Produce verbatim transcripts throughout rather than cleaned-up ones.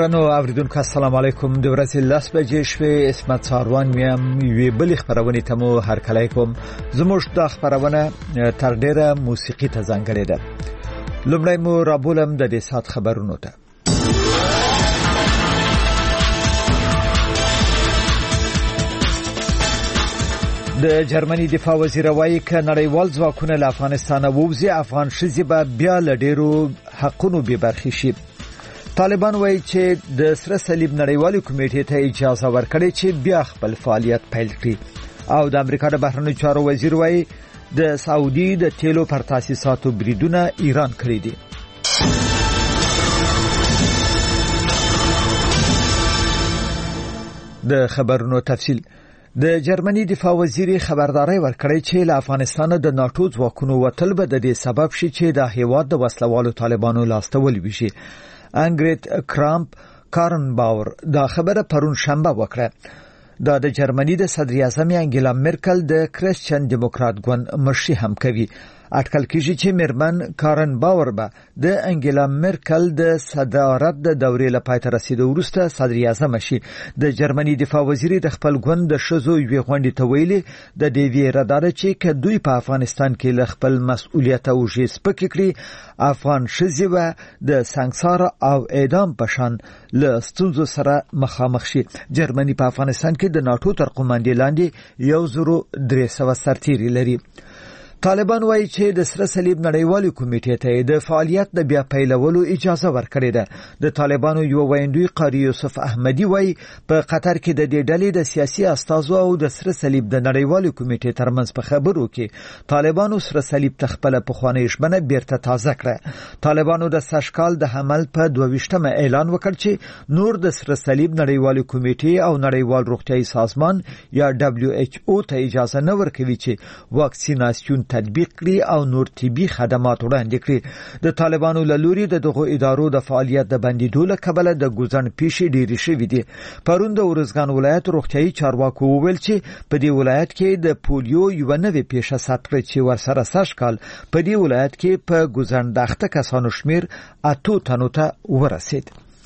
درنو اوریدونکو السلام علیکم. د ورځې لس بجې شوې اسمت ساروان میم یوې بلې خبرونه ته مو هرکلی کوم. زموږ د خبرونه تر ډیره موسیقي ته ځانګړې ده. لومړی مو رابولم د دې سات خبرونو ته. د جرمني دفاع وزیر وایي ک نړیوال ځواکونه له افغانستان ووځي، افغان ښځې به بیا له ډیرو حقونو بې برخې شي. طالبان وایي چې د سره صلیب نړیوالې کمیټې ته اجازه ورکړي چې بیا خپل فعالیت پیل کړي. او د امریکا د بهرنیو چارو وزیر وایي د سعودي د تیلو پر تاسیساتو بریدونه ایران کړی دي. د خبرونو تفصیل. د جرمني دفاع وزیر خبرداري ورکړی چې له افغانستان د ناتو ځواکونو وتل به د دې سبب شي چې د هیواد د وسلوالو طالبانو لاسته ولويږي. انګریت کرامپ کارن باور دا خبره پرون شنبه وکړه. دا د جرمني د صدر اعظم انګیلا مرکل د کریسچن دیموکرات ګوند مشري هم کوي. اټکل کیږي چې مرمن کارن باور به د انګیلا مرکل د صدارت د دورې لپاره تر رسیدو وروسته صدر اعظم شي. د جرمني دفاع وزیر د خپل ګوند د شزو یوې غونډې ته ویلي د دې ویره دار چې ک دوی په افغانستان کې ل خپل مسؤلیت او جس پکې کړی، افغان شزي و د سنگسار او اعدام پشان له ستونزو سره مخامخ شي. جرمني په افغانستان کې د ناتو تر قوماندې لاندې یو زرو درې سوه سرتیري لري. طالبان وایي چې د سره صلیب نړیوالې کمیټې ته د فعالیت د بیا پیلولو اجازه ورکړې ده. د طالبانو یو ویندوی قاری یوسف احمدی وایي په قطر کې د دې ډلې د سیاسي استازو او د سره صلیب د نړیوالې کمیټې ترمنځ په خبرو کې طالبانو سره صلیب تخپل په خوانې شمنه بیرته تازه کړه. طالبانو د سشکال د حمل په دوه ویشتمه اعلان وکړ چې نور د سره صلیب نړیوالې کمیټې او نړیوال روغتیايي سازمان یا دبليو ایچ او ته اجازه نه ورکوي چې واکسیناسیون تطبیق کړي او نور طبي خدمات وړاندې کړي. د طالبانو له لوري د دغه ادارو د فعالیت د بندیدو له کبله د ګوزن پیښې ډېرې شوې دي. پرون د ورزګان ولایت روغتیايي چارواکو وویل چې په دې ولایت کې د پولیو یو نوې پیښه ثبت کړې چې ورسره سږ کال په دې ولایت کې په ګوزن داخته کسانو شمیر اتو تنو ته ورسید.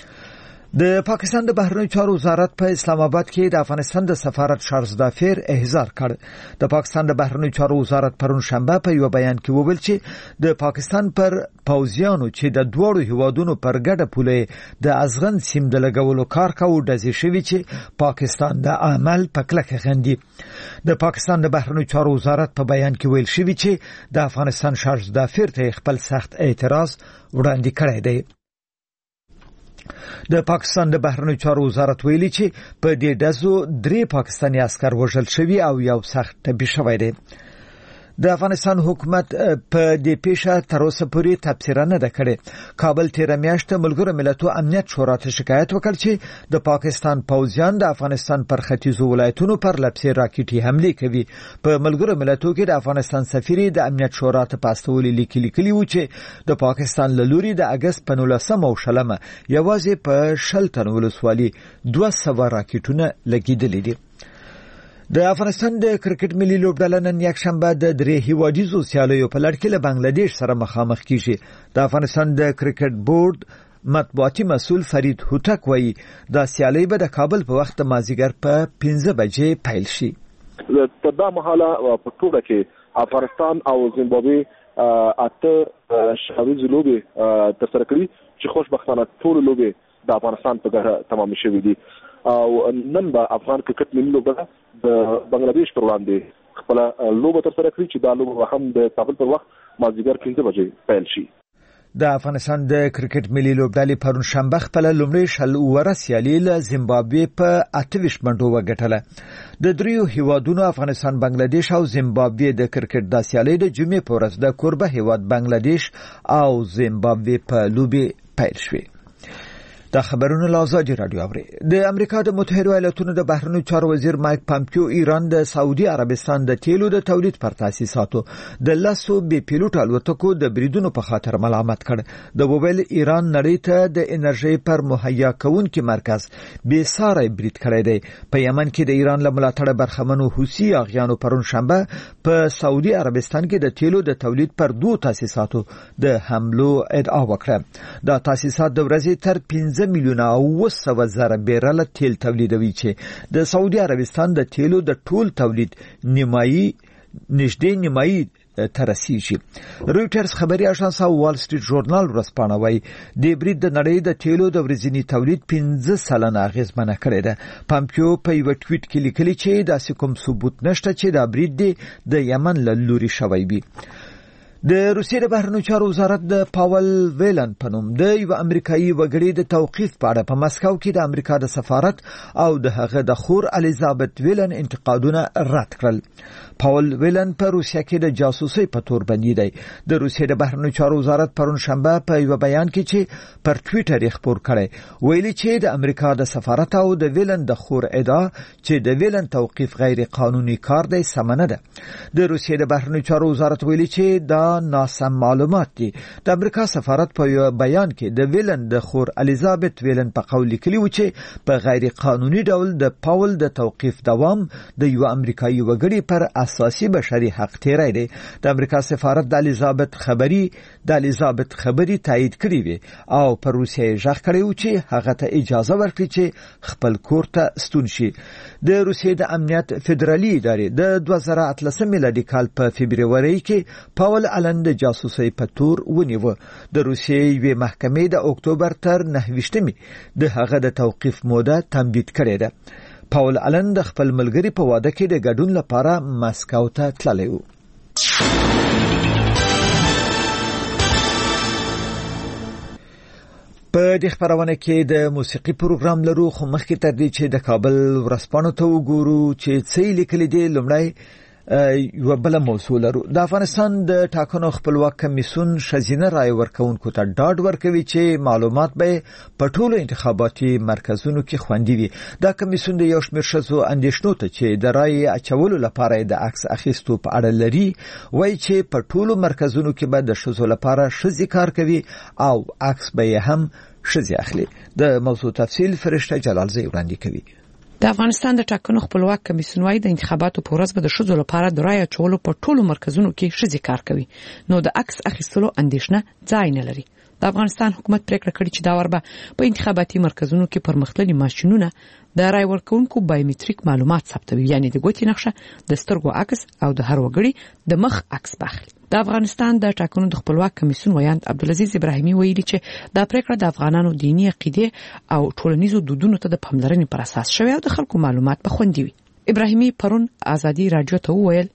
د پاکستان د بهرنیو چارو وزارت په اسلام آباد کې د افغانستان د سفارت شارز دافیر احضار کړ. د پاکستان د بهرنیو چارو وزارت پرون شنبه په یو بیان کې وویل چې د پاکستان پر پوځیانو چې د دوړو هیوادونو پر ګډه پوله د ازغن سیم د لګولو کار کوي دزي شوی چې پاکستان د عمل په کلکه غندي. د پاکستان د بهرنیو چارو وزارت په بیان کې ویل شوی چې د افغانستان شارز دافیر ته خپل سخت اعتراض وړاندې کړی دی. د پاکستان د بهرنیو چارو وزارت ویلي چې په دې ډزو درې پاکستاني عسكر وژل شوي او یو سخت ټپي شوی دی. د افغانستان حکومت په دې پیښه تر اوسه پورې تفسیر نه ده کړې. کابل تیر میاشت ملګرو ملتونو امنیت شورا ته شکایت وکړ چې د پاکستان پوځیان د افغانستان پر ختیځو ولایتونو پر لپسې راکټي حمله کوي. په ملګرو ملتونو کې د افغانستان سفیر د امنیت شورا ته پاستولي لیکلي لیکلي و چې د پاکستان له لوري د اگست په نولسمه او شلمه یوازې په شلتن ولسوالۍ دوه سوه راکټونه لګیدلي دي. د افغانستان د کرکټ ملي لوبډله نن یک شنبه د درې هیوادیزو سیالیو په لړ کې له بنگلاديش سره مخامخ کیږي. د افغانستان د کرکټ بورډ مطبوعاتي مسؤل فرید هوتک وایي دا سیالي به د کابل په وخت مازیګر په پنځه بجې پیل شي. په دا مهاله په ټوله کې افغانستان او زیمبابوې اته شاویز لوبې ترسره کړي چې خوشبختانه ټول لوبې د افغانستان په ګټه تمام شوې دي. او نن به افغان کرکټ ملي لوبډله د بنگلاديش پر وړاندې خپل لوبه ترسره کړي چې دا لوبه هم د کابل پر وخت مازیګر پنځه بجې پیل شي. د افغانستان د کرکټ ملي لوبډلې پرون شنبه خپل لومړی شل اوره سیالي له زیمبابوې په اته ویشت منډو وګټله. د دریو هیوادونو افغانستان، بنگلاديش او زیمبابوې د کرکټ د سیالي د جمعې په ورځ د کوربه هیواد بنگلاديش او زیمبابوې په لوبې پیل شوې. د خبرونو لازم رادیو اوري. د امریکا د متحده ایالاتونو د بهرنیو چارو وزیر مایک پامپیو ایران د سعودي عربستان د تیلو د تولید پر تاسیساتو د لاسو بي پیلوټ الوتکو د بریدونو په خاطر ملامت کړ. د وویل ایران نړۍ ته د انرژي پر مهیا کونکي مرکز بي ساري برید کړی دی. په یمن کې د ایران له ملاتړ برخمنو حوثي اغیانو پرون شنبه په سعودي عربستان کې د تیلو د تولید پر دوه تاسیساتو د حملو ادعا وکړه. دا تاسیسات د ورځې تر پنځه پنځه میلیونه او اوه سوه زره بیرله تیل تولیدوي چې د سعودي عربستان د تیلو د ټول تولید نیمایي نږدې نیمایي ترسیږي. رويټرز خبري اژانس او وال سټریټ ژورنال ورسپانه وایي د برید د نړۍ د تیلو د ورځنی تولید پنځه سلنه اغیزمنه کړې ده. پامپیو په یو ټویټ کې لیکلي چې داسې کوم ثبوت نشته چې دا برید د یمن له لوري شوی وي. د روسیې د بهرنیو چارو وزارت د پاول ویلن په نوم د یو امریکایي وګړي د توقیف په اړه په مسکو کې د امریکا د سفارت او د هغه د خور الیزابت ویلن انتقادونه رد کړل. پاول ویلن په روسیه کې د جاسوسي په تور بندي دی. د روسیې د بهرنیو چارو وزارت پرون شنبه په یو بیان کې چې پر ټویټر یې خبر کړی ویلي چې د امریکا د سفارت او د ویلن د خور ادعا چې د ویلن توقیف غیر قانوني کار دی سمنه ده. د روسیې د بهرنیو چارو وزارت ویلي چې دا ناسم معلومات دي. د امریکا سفارت په یو بیان کې د ویلن د خور الیزابت ویلن په قول لیکلی و چې په غیر قانوني ډول د پاول د توقیف دوام د یو امریکایي وګړي پر اساسي بشري حق تیری دی. د امریکا سفارت د الیزابت خبري د الیزابت خبري تایید کړی وي او پر روسیې ژغ کړی و چې هغه ته اجازه ورکړي چې خپل کور ته ستون شي. د روسیې د امنیت فدرالي ادارې د دوه زره اتلسم میلادي کال په فبرवरी کې پاول الن د جاسوسي په تور ونیو. د روسیې یوې محکمې د اکتوبر تر نهه ویشتمې د هغه د توقیف موده تمدید کړې ده. پاول الن د خپل ملګری په واده کې د ګډون لپاره مسکو ته تللی و. په دې خبرونه کې د موسیقي پروګرام لرو خو مخکې تر دې چې د کابل ورځپاڼو ته وګورو چې څه لیکلي دي لومړی یو بل موضوع لرو. د افغانستان د ټاکنو خپلواک کمیسیون شزینه رای ورکوونکو ته ډاډ ورکوي چې معلومات به په ټولو انتخاباتي مرکزونو کې خوندي وي. دا کمیسیون د یو شمېر ښځو اندېښنو ته چې د رای اچولو لپاره د عکس اخیستو په اړه لري وایي چې په ټولو مرکزونو کې به د ښځو لپاره ښځې کار کوي او عکس به هم ښځې اخلي. د موضوع تفصیل فرشته جلالزی وړاندې کوي. د افغانستان د ټاکنو خپلواک کمیسیون وايي د انتخاباتو په ورځ به د ښځو لپاره د رای اچولو په ټولو مرکزونو کې ښځې کار کوي، نو د عکس اخیستلو اندېښنه ځای نه لري. د افغانستان حکومت پریکړه کړې چې دا وربه په انتخاباتي مرکزونو کې پرمختللي ماشینونه د رای ورکونکو بایومټریک معلومات ثبتوي، یعنی د ګوتې نقشه، د سترګو عکس او د هر وګړي د مخ عکس باخلي. د افغانستان د ټاکنو د خپلواک کمیسیون ویاند عبدالعزیز ابراهیمي ویلي چې دا پریکړه د افغانانو دینی عقیده او ټولنیزو دودونو ته د پاملرنې پر اساس شوی او د خلکو معلومات به خوندي وي. ابراهیمي پرون آزادی رادیو ته وویل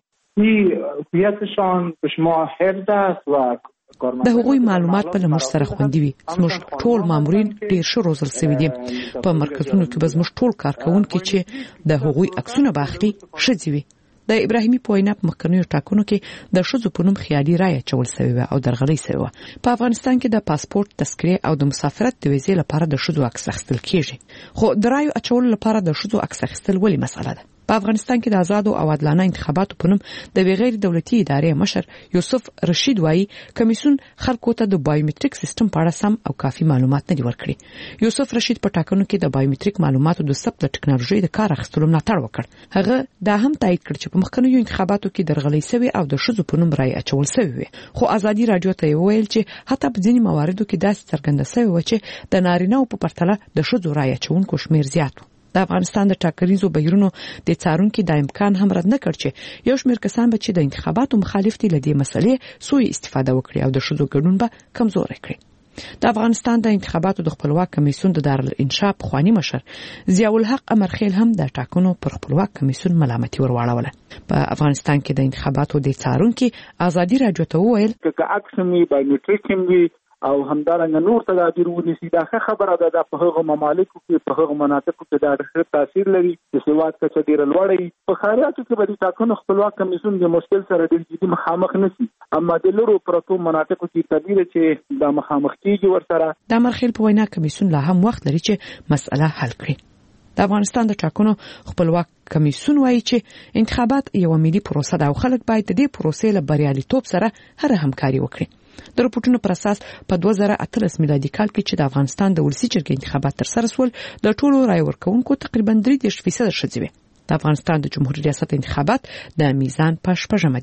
هویتشان به شما حفظ است و د هغوی معلومات په لمر سره خوندي وي. زموږ ټول مامورین ډیر ښه روزل شوي دي. په مرکزونو کې به زموږ ټول کارکونکي چې د هغوی عکسونه باخلي ښځې وي. د ابراهیمي په وینا په مخکنیو ټاکنو کې د ښځو په نوم خیالي رایه اچول شوې وه او درغلۍ شوې وه. په افغانستان کې د پاسپورت، تذکرې او د مسافرت د ویزې لپاره د ښځو عکس اخیستل کیږي، خو د رایو اچولو لپاره د ښځو عکس اخیستل ولې مسله ده؟ په افغانستان کې د آزادو او عادلانه انتخاباتو په نوم د غیر دولتي ادارې مشر یوسف رشید وایي کمیسیون خلکو ته د بایومټریک سیستم په اړه سم او کافي معلومات نه دي ورکړي. یوسف رشید په ټاکنو کې د بایومټریک معلوماتو د ثبت ټکنالوژي د کار اخیستلو ملاتړ وکړ. هغه دا هم تایید کړ چې په مخکنیو انتخاباتو کې درغلۍ شوې او د ښځو په نوم رای اچول شوې وي، خو آزادي رادیو ته ویل چې حتی په ځینې مواردو کې داسې څرګنده شوې و چې د نارینه‌و په پرتله د ښځو رای اچونکو شمیر زیات و. د افغانستان د ټاکنیزو بهیرونو د څارونکو د امکان هم رد نه کړ چې یو شمېر کسان به چې د انتخاباتو مخالف دي له دې مسلې سوء استفاده وکړي او د ښځو ګډون به کمزوري کړي. د افغانستان د انتخاباتو د خپلواک کمیسیون د دارالانشا پخوانی مشر ضیاء الحق امرخیل هم د ټاکنو پر خپلواک کمیسیون ملامتي ورواړوله. په افغانستان کې د انتخاباتو د څارونکو آزادي رادیو ته وویل چې عکسمي بایومټریک هم او همدارنګه نور تدابیر ونیسي. دا ښه خبره ده. دا په هغه ممالکو کې په هغه مناطقو کې دا ډېر تاثیر لري. د سواد کچه ډېره لوړه وي. په ښاریاتو کې به د ټاکنو خپلواک کمیسیون د مشکل سره ډېر جدي مخامخ نشي، اما د لرو پرتو مناطقو کې طبیعي ده چې دا مخامخ کېږي ورسره. د امرخیل په وینا کمیسیون لا هم وخت لري چې مسأله حل کړي. د افغانستان د ټاکنو خپلواک کمیسیون وایي چې انتخابات یو ملي پروسه ده او خلک باید د دې پروسې له بریالیتوب سره هر همکاري وکړي. د رپورټونو پر اساس په دوه زره اتلس میلادي کال کې چې د افغانستان د ولسي جرګې انتخابات تر سره شول د ټولو رای ورکوونکو تقریبا درې دېرش فیصد ښځې وې. د افغانستان د جمهوریت ریاست انتخابات د میزان په شپږمه دي.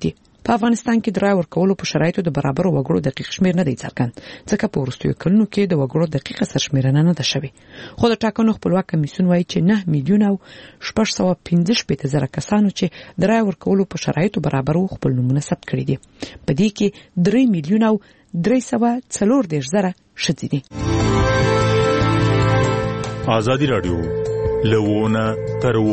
په افغانستان کې د رای ورکولو په شرایطو د برابر وګړو دقیق شمیر نه دی څرګند ځکه په وروستیو کلونو کې د وګړو دقیقه سرشمیرنه نه ده شوې خو د ټاکنو خپلواک کمیسیون وایي چې نه میلیون او شپږ سوه پنځه شپېته زره کسانو چې د رای ورکولو په شرایطو برابر خپل نومونه ثبت کړي دي په دې کې درې میلیون او درې سوه څلور دېرش زره ښځې دي. ازادي رادیو لوونه ترو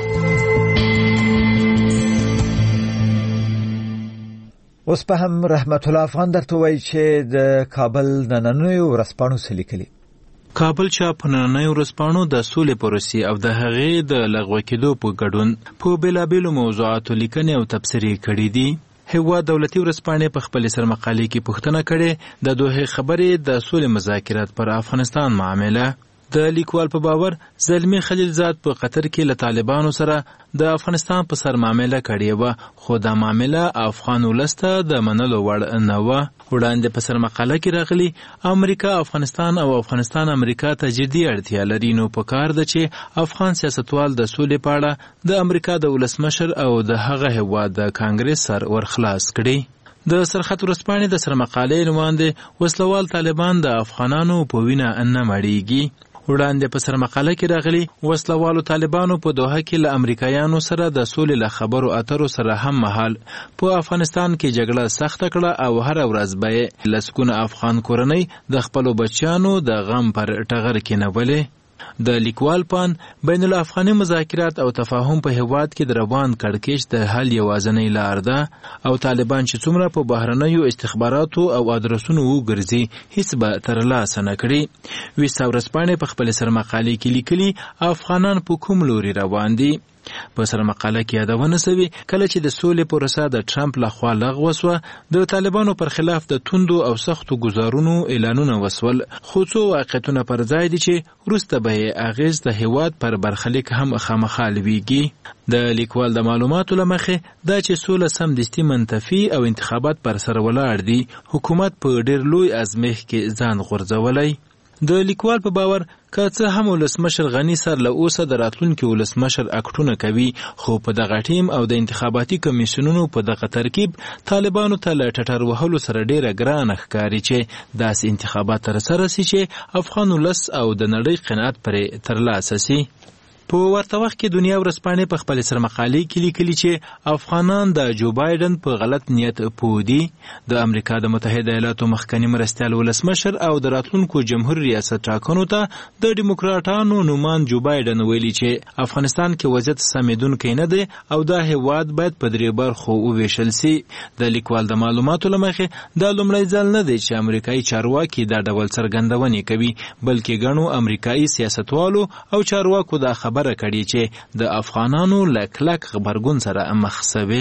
اوس په هم رحمت الله افغان درته وایي چې د کابل نننیو ورځپاڼو څه لیکلي. کابل چاپ نننیو ورځپاڼو د سولې پروسې او د هغې د لغوه کېدو په ګډون په بېلابېلو موضوعاتو لیکنې او تبصرې کړي دي. هیواد دولتي ورځپاڼې په خپل سرمقالې کې پوښتنه کړې د دوه خبرې د سولې مذاکرات پر افغانستان معامله. د لیکوال په باور زلمی خلیلزاد په قطر کې له طالبانو سره د افغانستان په سر معامله کړې وه خو دا معامله افغان ولس ته د منلو وړ نه وه. وړاندې په سر مقاله کې راغلي امریکا افغانستان او افغانستان امریکا ته جدي اړتیا لري نو په کار ده چې افغان سیاستوال د سولې په اړه د امریکا د ولسمشر او د هغه هیواد د کانګرس سر ورخلاص کړي. د سرخط ورځپاڼې د سرمقالې نوماندې وسلوال طالبان د افغانانو په وینه نه مړیږي. وړاندې په سرمقاله کې راغلي وسلوالو طالبانو په دوحه کې له امریکایانو سره د سولې له خبرو اترو سره هم مهال په افغانستان کې جګړه سخته کړه او هر ورځ به لسګونه افغان کورنۍ د خپلو بچیانو د غم پر ټغر کېنولې. د لیکوال پان بین الافغاني مذاکرات او تفاهم په هیواد کې د روان کړکېچ د حل یوازینۍ لار ده او طالبان چې څومره په بهرنیو استخباراتو او ادرسونو وګرځي هیڅ به ترلاسه نه کړي. ویسا ورځپاڼې په خپل سرمقالې کې لیکلي افغانان په کوم لوري روان دي. په سرمقاله کې یادونه شوې کله چې د سولې پروسه د ټرمپ لخوا لغوه شوه د طالبانو پر خلاف د توندو او سختو ګزارونو اعلانونه وسول خو څو واقعیتونه پر ځای دي چې وروسته به یې اغیز د هیواد پر برخلیک هم خامخا لویږي. د لیکوال د معلوماتو له مخې دا چې سوله سمدستي منتفي او انتخابات پر سر ولاړ دي حکومت په ډېر لوی ازمېښت کې ځان غورځولی. د لیکوال په باور که څه هم ولسمشر غنی سر له اوسه د راتلونکي ولسمشر اکټونه کوي خو په دغه ټیم او د انتخاباتي کمیسیونونو په دغه ترکیب طالبانو ته له ټټر وهلو سره ډیره ګرانه ښکاري چې داسې انتخابات ترسره سي چې افغان ولس او د نړۍ قناعت پرې ترلاسه سي. په ورته وخت کې دنیا ورځپاڼې په خپل سرمقالې کې لیکلي چې افغانان د جو بایدن په غلط نیت پوه دي. د امریکا د متحده ایالاتو مخکنی مرستیال ولسمشر او د راتلونکو جمهور ریاست ټاکنو ته د ډیموکراټانو نومان جو بایدن ویلي چې افغانستان کې وضعیت سمېدونکی نه دی او دا هیواد باید په درې برخو وویشل سي. د لیکوال د معلوماتو له مخې دا لومړی ځل نه دی چې امریکایي چارواکي دا ډول څرګندونې کوي بلکې ګڼو امریکایي سیاستوالو او چارواکو دا خبر خبره کړي چې د افغانانو له کلک غبرګون سره مخ شوي.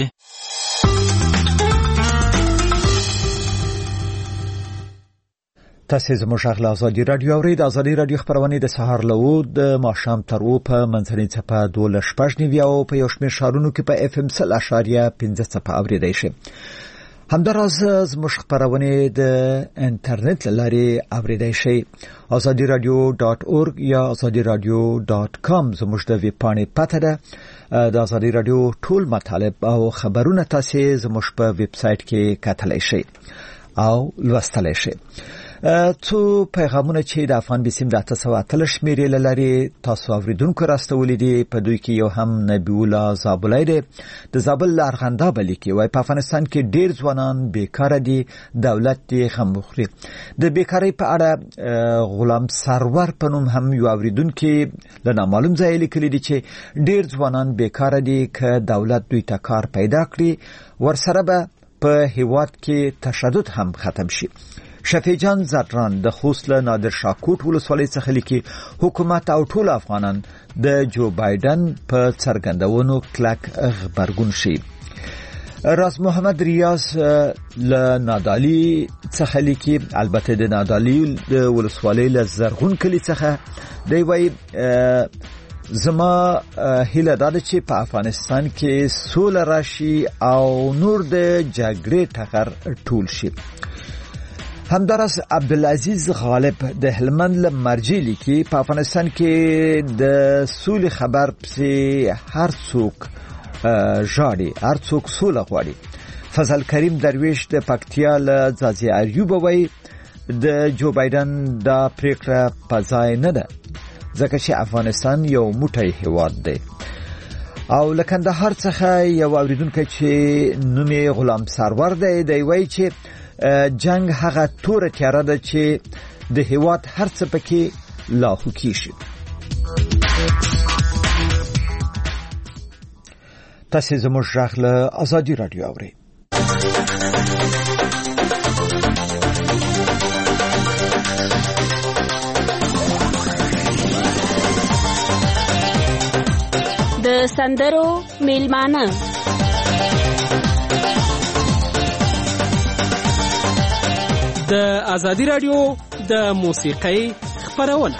تاسو زموږ غږ ازادي رادیو اورید. ازادي رادیو خبرونه د سهار له د ماښام تر او په منځنۍ څپه دوه شپږ نیو او په یو شمېر ښارونو کې په اف ام سل اشاریه پنځه څپه اوریدای شي. همداراز زموږ خبرونه د انټرنیټ لارې اوریدای شي. ازادي رادیو ډاټ اورګ یا ازادي رادیو ډاټ کام زموږ د ویب پاڼې پته ده. د ازادي رادیو ټول مطالب او خبرونه تاسو زموږ په ویب سټ کې کتلای شئ او لوستلای شئ. څو پیغامونه چې د افغان بسیم د اته سوه اتلس شمیرې لري تاسو اوریدونکو راستولې دي. په دوی کې یو هم نبی الله زابلای دی د زابل ارغنداب لیکي وای په افغانستان کې ډیر ځوانان بیکاره دي دولت یې خمخري. د بیکاری په اړه غلام سرور په نوم هم یو اوریدونکو له نامعلوم ځای لیکلي دي چې ډیر ځوانان بیکاره دي که دولت دوی ته کار پیدا کړي ورسره به په هیواد کې تشدد هم ختم شي. شفیع جان زران د خوست له نادر شاکوټ ولسوالۍ څخه لیکي حکومت او ټول افغانان د جو بایدن په څرګندونو کلک غبرګون شي. راز محمد ریاض له نادالی څخه لیکي البته د نادالی د ولسوالۍ له زرغون کلی څخه دی وای زما هیله ده چې په افغانستان کې سوله راشي او نور د جګړې ټغر ټول شي. همدارس عبدالعزیز غالب د هلمند له مرجې لیکي په افغانستان کې د سولې خبر پسې هر څوک ژاړي هر څوک سوله غواړي. فضل کریم درویش د پکتیا له ځاځي ایوب وای د جو بایدن دا پریکړه پځای نه ده ځکه چې افغانستان یو موټی هیواد دی. او لکندهار څخه یو اوریدونکو چې نومي غلام سرور دی دی وای چې جنگ هغه تور تیاره ده چې د هیواد هر څه پکې لاهو کیږي. تاسو زموږ غږ له آزادي رادیو اورئ. د سندرو میلمانه د آزادي رادیو د موسیقۍ خبرونه.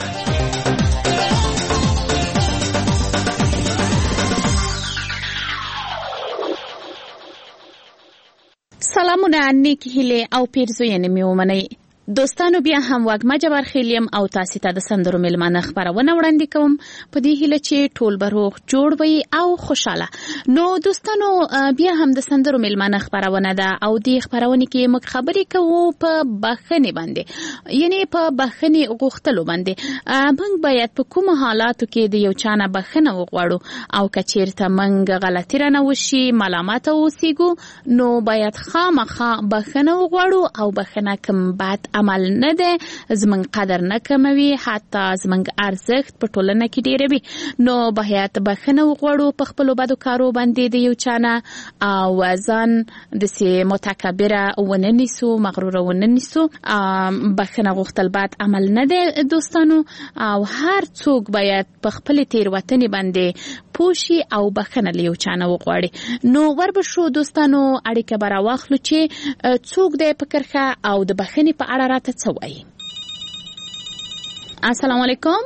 سلامونه، نیک هیله او پیرزوینه می ومنئ. دوستانو بیا هم واګما جبار خیلیم او تاسو ته د سندرو میلمانه خبرونه وړاندې کوم په دې هیله چې ټول بروغ جوړ وي او خوشاله. نو دوستانو بیا هم د سندرو میلمانه خبرونه ده او دې خبرونه کې موږ خبرې کوو په بخښنې باندې، یعنی په بخښنې غوښتلو باندې. موږ باید په کوم حالاتو کې د یو چانه بخښنه وغواړو او کچیرته موږ غلطی رانه وشي ملامت اوسېګو نو باید خامخا بخښنه وغواړو او بخښنه کوم بد عمل نه ده، زمنګ قدر نه کموي، حتی زمنګ ارزښت په ټولنه کې ډیروي. نو باید بخښنه وغواړو په خپل بدو کارو باندې د یو چانه او ځان د سي متکبره وننیسو، مغرور وننیسو. بخښنه غوښتل بد عمل نه ده دوستانو، او هر څوک باید په خپل تیروتنې باندې پوشي او بخښنه له یو چانه وغواړي. نو وربشو دوستانو اړیکه برا واخلو چې څوک د فکرخه او د بخښنې په اړه راته څه وایي. السلام علیکم.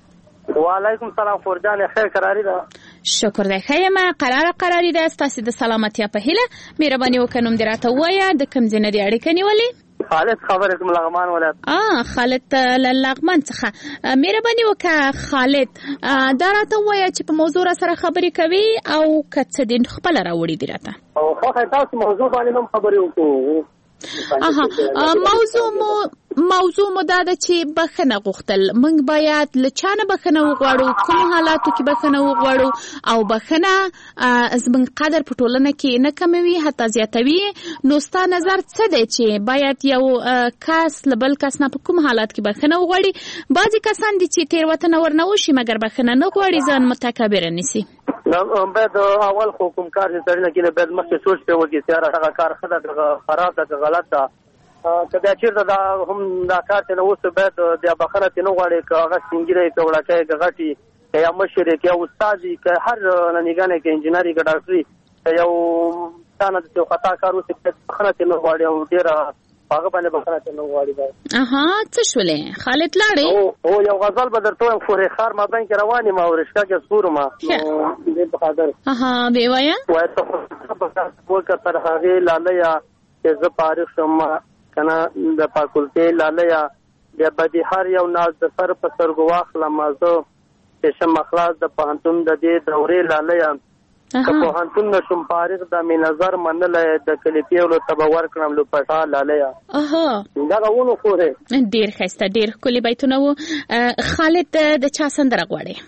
وعلیکم السلام. فرجان خیر قراری ده؟ شکر دی خیمه قرار قراری ده. ستاسو د سلامتیا په هیله مهرباني وکړم دراته وایا د کوم ځای نه دی اړیکه نیولې؟ خالد خبره کوم لغمان ولایت. اه خالد لغمان څخه مهرباني وکړه خالد دا راته وایا چې په موضوع سره خبرې کوي او کڅ دین خپل راوړي دی راته. او خو تاسو موضوع باندې هم خبرې وکړو. اها موضوع مو موضوع مو دا ده چې بخښنه غوښتل. موږ باید له چانه بخښنه وغواړو، کوم حالاتو کې بخښنه وغواړو او بخښنه زموږ قدر په ټولنه کې نه کموي حتی زیاتوي. نو ستا نظر څه دی چې باید یو کس له بل کس نه په کوم حالات کې بخښنه وغواړي؟ بعضې کسان دي چې تېروتنه ورنه وشي مګر بخښنه نه غواړي، ځان متکبره نیسي. باید اول خو کوم کار چې سړی نه کوي باید مخکې سوچ پرې وکړي چې یاره هغه کار ښه ده خراب ده که غلط ده. که بیا چېرته دا هم دا کار چې نه اوس باید بیا بخښنه ترې نه غواړي، که هغه سپین ږیری که وړکی که غټي که یا مشر که یا استاد وي که هر ننګانې که انجینري که ډاکټري که یو چا نه یو خطا کار وشي باید بخښنه ترې نه غواړي او ډېره هغه باندې بخښنه ترې نه غواړي. اها څه شولې خالد لاړې؟ او یو غزل به درته وایم خورې خار مابین کې روان یم او رشکه کې سپورم دې په خاطر. اها بې وایه وایه ته وکړه تر هغې لالیه چې زه فارغ شم که نه د فاکولټې لالیه بیا به دې هر یو ناز د سر په سترګو واخلم زه چې شم خلاص د پوهنتون د دې دورې لالیه. که پوهنتون نه شم فارغ د مې نظر منلی د کلي پیولو ته به ورکړم لوپټا لالیه. دغه ونو خورې ډېر ښایسته ډېر ښکلي بیتونه وو. خالد د چا سندره غواړې؟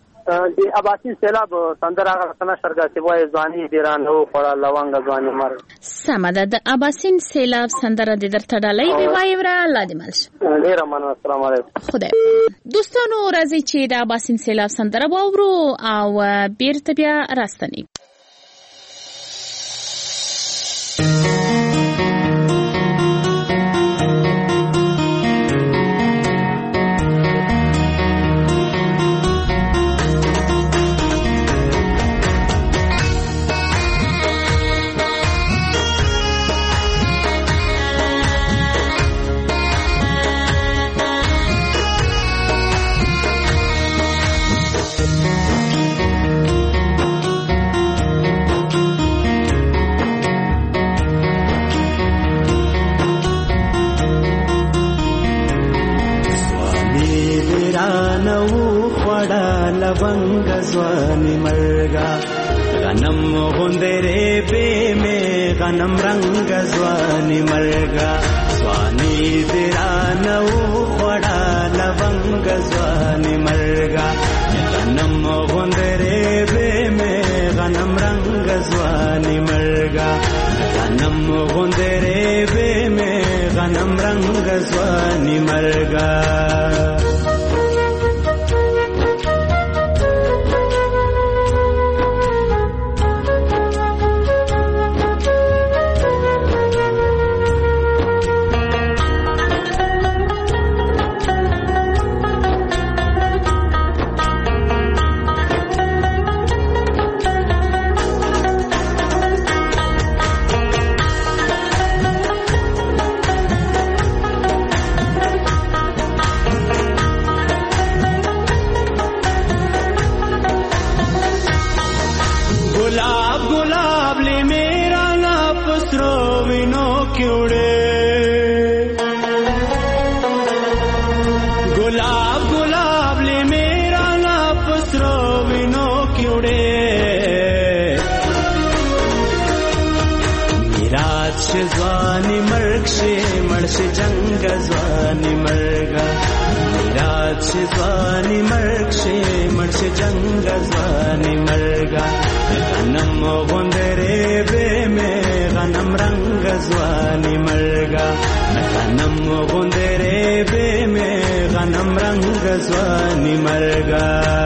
د اباسین سیلاب سندره هغه څه نشر ګاسي وایي ځواني ډېران هو خوړه لونګه ځواني مرګ. سمه ده. د اباسین سیلاب سندره دې درته ډالۍ وي وایي وره الله دې مل شي. ډېره مننه. السلام علیکم. خدای دوستانو راځئ چې د اباسین سیلاب سندره واورو او بیرته بیا راستنې. लवंग ځواني مرګا غنم غوندره به مې غنم رنگ ځواني مرګا ځواني درانو وړا لونګ ځواني مرګا غنم غوندره به مې غنم رنگ ځواني مرګا غنم غوندره به مې غنم رنگ ځواني مرګا ځواني مرګ شي مرشي جنگ ځواني مرګا میراث ځواني مرګ شي مرشي جنگ ځواني مرګا غنم غوندره به مې غنم رنگ ځواني مرګا غنم غوندره به مې غنم رنگ ځواني مرګا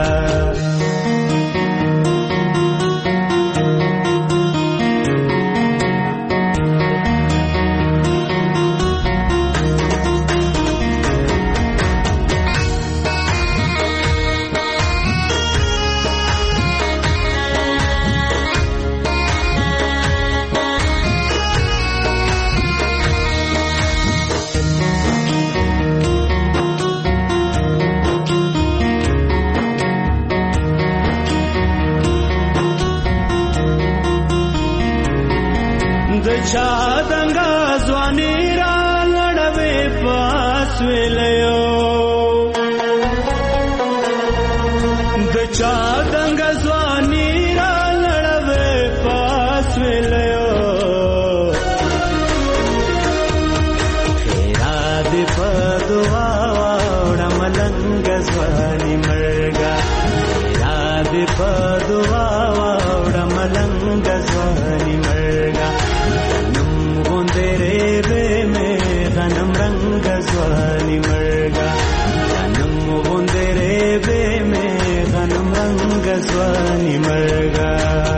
چادنگا ځواني را لړوي پاس ویلو د چادنگا ځواني را لړوي پاس ویلو خیرا دې په دعا وړه ملنګ ځواني مرګا خیرا دې په دعا وړه ملنګ ځواني مرګا غنم رنگ ځواني مرګا غنم غوندره به مې غنم رنگ ځواني مرګا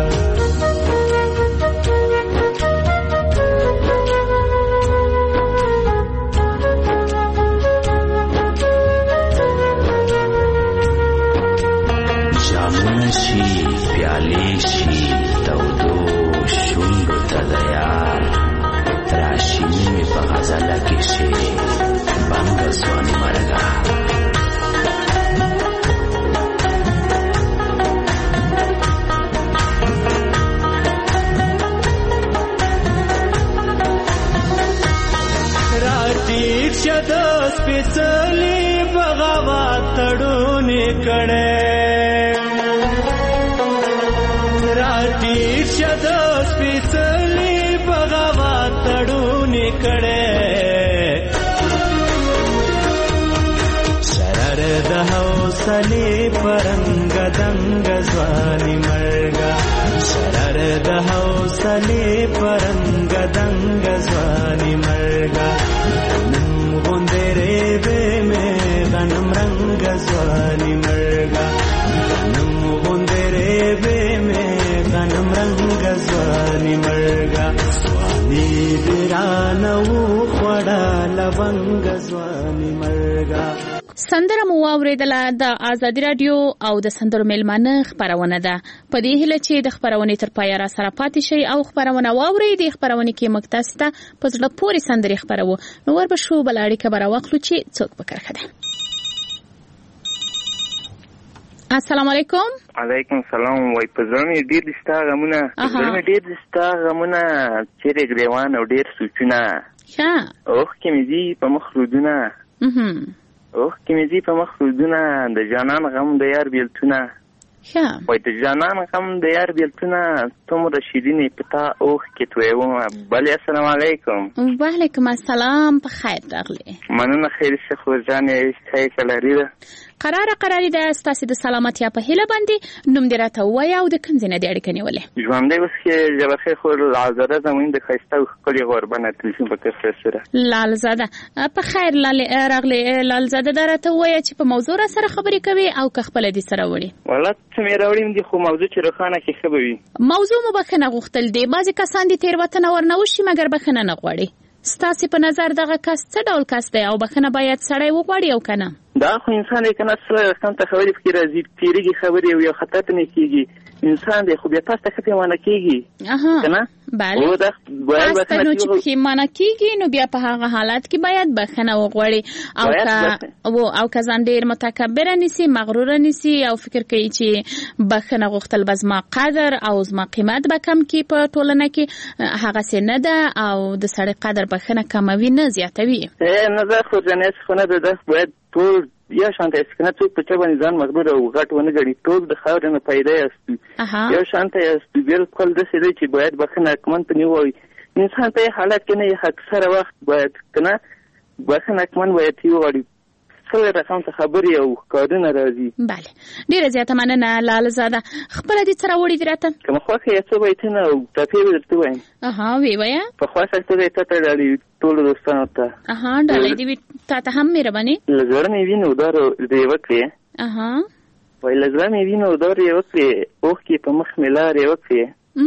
جامونه شي پیالې شي تودو شونډو ته د یار راشینی می په غزله کې شي بنګ ځواني مرګا راټیټ شد سپېڅلې بغاوت تړونې کړې راټیټ شد سپېڅلې بغاوت تړونې کړې شرر د حوصلې پرنګ دنګ ځواني مرګا شرر د حوصلې پرنګ دنګ ځواني مرګا غنم غوندره به مې غنم رنگ ځواني مرګا غنم غوندره به مې غنم رنگ ځواني مرګا ځواني درانو وړا لونګ ځواني مرګا سندره مو واوریدله د آزادي رادیو او د سندرو میلمانه خبرونه ده په دې هله چې د خبرونه تر پای را سره پاتې شي او خبرونه واوري د خبرونه کې مکتسته په ځړه پوری سندري خبرو نو ور به شو بلاړی کبره واخلو چې څوک پکړه ده السلام علیکم علیکم السلام وای په ځمې ډیر دستا غمونه ځمې ډیر دستا غمونه چیرې ګریوان او ډیر سوچونه ښه اوه کې مې دي په مخ رودونه اها اوه کې مې دي په مخ رودونه د جانان غم د یار بیلتونه وای د جانان غم د یار بیلتونه څومره شیرینې په تا اوښ کې تویومه. بلې السلام علیکم. وعلیکم السلام. په خیر راغلی. مننه خیر شه خورجانې ښه کلاري ده. قراره قراري ده ستاسې د سلامتیا په هیله باندې نوم دې راته ووایه او د کوم ځای نه دې اړیکه نیولې؟ ژوندی اوس کې جبرخیر خور لالزاده زموږ د ښایسته او ښکلې غوربنه تلیفون په کسر سره. لالزاده په خیر راغلی. لالزاده دا راته ووایه چې په موضوع را سره خبرې کوي او که خپله دې سره وړي؟ والله څه مې راوړي دي خو موضوع چې روښانه کې ښه به وي. موضوع مو بخښنه غوښتل دي. بعضې کسان دي تېروتنه ورنه وشي مګر بخښنه نه غواړي. ستاسې په نظر دغه کس څه ډول کس دی او بخښنه باید سړی وغواړي او که نه؟ دا خو انسان دی که نه سره رقم ته خبرې پکې راځي تېرېږي خبرې او یو خطا ته نه کېږي. انسان دی خو بیا تاسو ته ښه پیمانه کېږي که نه؟ بله تاسو ته نو چې پیمانه کېږي نو بیا په هغه حالت کې باید بخښنه وغواړي او که او که ځان ډېر متکبره نیسي مغروره نیسي او فکر کوي چې بخښنه غوښتل به زما قدر او زما قیمت به کم کړي په ټولنه کې هغسې نه ده او د سړي قدر بخښنه کموي نه زیاتوي. نه دا خو ځانیاس خو نه ده ده باید ټول یا شانته است که نه څوک په چا باندې ځان مغرور او غټ ونه ګڼي. ټول د خاورې نه پیدا یاست یو شانته یاست. بالکل داسې دی چې باید بخښنه حکمن ته نه ووایي. انسان په حالت کې نه اکثره وخت باید که نه بخښنه حکمن باید یې وغواړي. څه رقم ته خبرې او کارونه راځي. بله ډېره زیاته مننه لالزاده. خپله دې څه راوړي دي راته؟ که مې خوښه یې څه بیتونه او ټپې به درته ووایم. اها ویې وایه. په خوښه ته دی تا ته ډالۍ ټولو دوستانو ته. اها ډالۍ دې وي تا ته هم مهرباني. له زړه مې وینې ودار دې وکړې. اها وایي له زړه مې وینې ودار یې وکړې اوښکې په مخ مې لارې وکړې.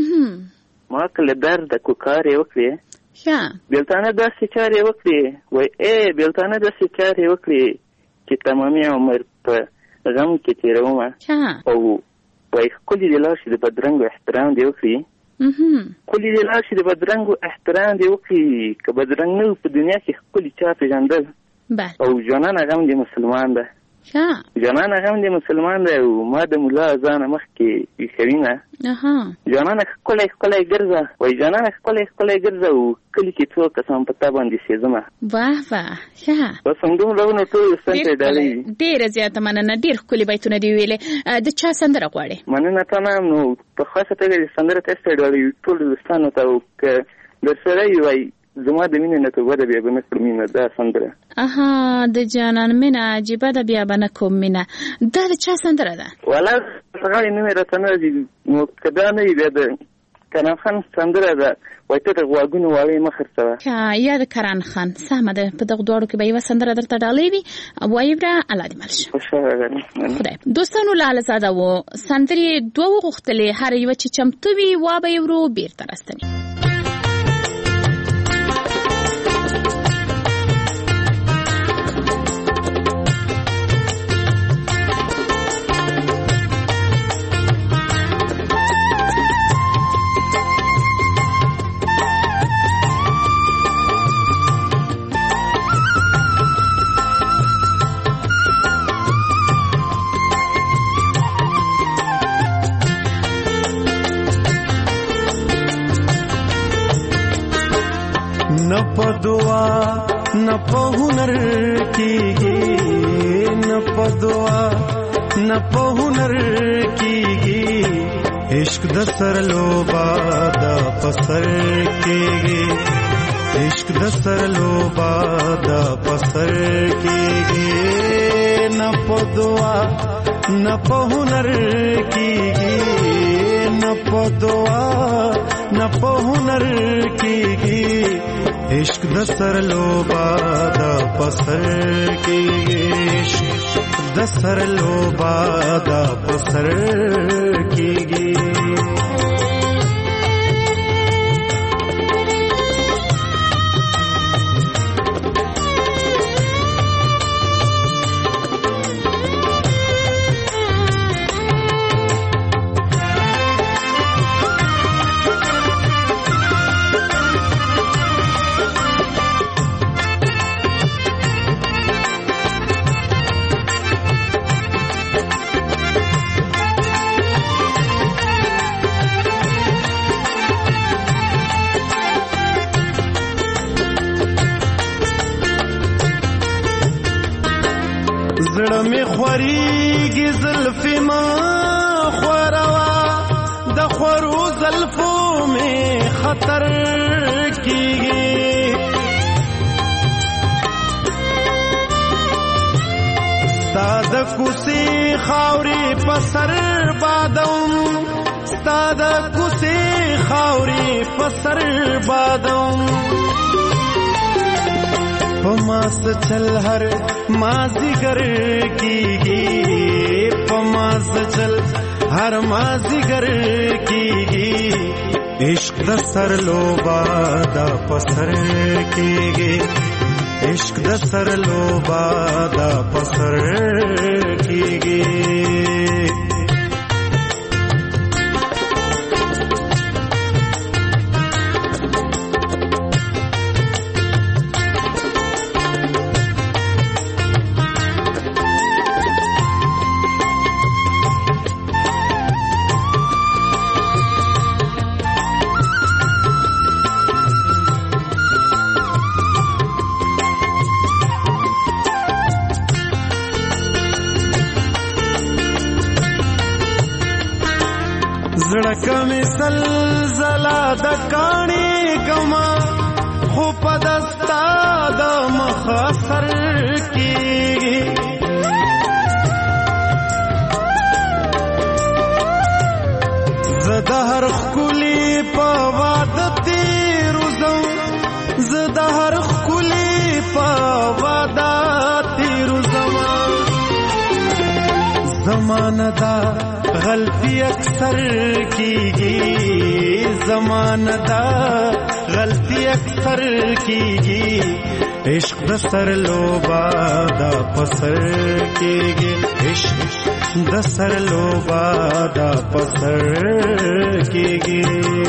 ما که له درده کوکارې وکړې. بېلتانه داسې چارې وکړې. وایي ای بېلتانه داسې چارې وکړې چې تمامي عمر په غم کې تېرومه. او وایي ښکلي دې لاړ شي د بدرنګو احترام دې وکړي. ښکلي دې لاړ شي د بدرنګو احترام دې وکړي. که بدرنګ نه په دنیا کې ښکلي چا پېژندل. او جانانه غم دې مسلمان ده. جانانه غم دې مسلمان ده او ما د ملا اذانه مخکې ایښوینه. جانانه ښکلی ښکلی ګرځه. وایي جانانه ښکلی ښکلی ګرځه او کلي کې څو کسان په تا باندې سېزمه. واه واه ښه. بس همدومره ونه ټول ستن ته ډالۍ. ډېره زیاته مننه. ډېر ښکلي بیتونه دې ویلې. د چا سندره غواړې؟ مننه تا نه نو په خاصه توګه د سندره تاسو ته ډالۍ ټولو دوستانو ته او که درسره یې وایي زما د مینې نه توبه ده بیا به نه کړم مینه دا سندره. اها د جانان مینه عجیبه ده بیا به نه کوم مینه. دا د چا سندره ده؟ والله غاړې نه مې راته نه راځي نو که دا نه وي بیا د کران خان سندره ده. وایي ته د غوږونو واړې مه خرڅوه. یا د کران خان سمه ده. په دغه دواړو کې به یوه سندره درته ډالۍ وي. وایي بره الله دې مل شه. خدای دوستانو لالزاده و سندرې دوه وغوښتلې هر یوه چې چمتو وي وا به یې ورو بېرته راستني. न पदुआ न पहुनर कीगी न पदुआ न पहुनर कीगी इश्क दसर लोबा दा पसर कीगी इश्क दसर लोबा दा पसर कीगी न पदुआ न पहुनर कीगी न पदुआ न पहुनर कीगी इश्क दसर लोबा दा पसर कीगी इश्क दसर लोबा दा पसर कीगी. زړه می خوريږي زلفې ما خوروا د خورو زلفو می خطر کیږي ستاد کوسی خاوري پسر بادم ستاد کوسی خاوري پسر بادم پماس چل هر مازیګر کیږي پماس چل هر مازیګر کیږي عشق د سر لوبا دا پسر کیږي عشق د سر لوبا دا پسر کیږي زړه زلزلہ د کاڼي کما خو پدستا د مخسر کیږي زده هر خولي په واده تیروزم زده هر خولي په واده تیروزم زمانه دا غلطی اکثر کیږي زمانه دا غلطی اکثر کیږي عشق د سر لوبا دا پسر کیږي عشق د سر لوبا دا پسر کیږي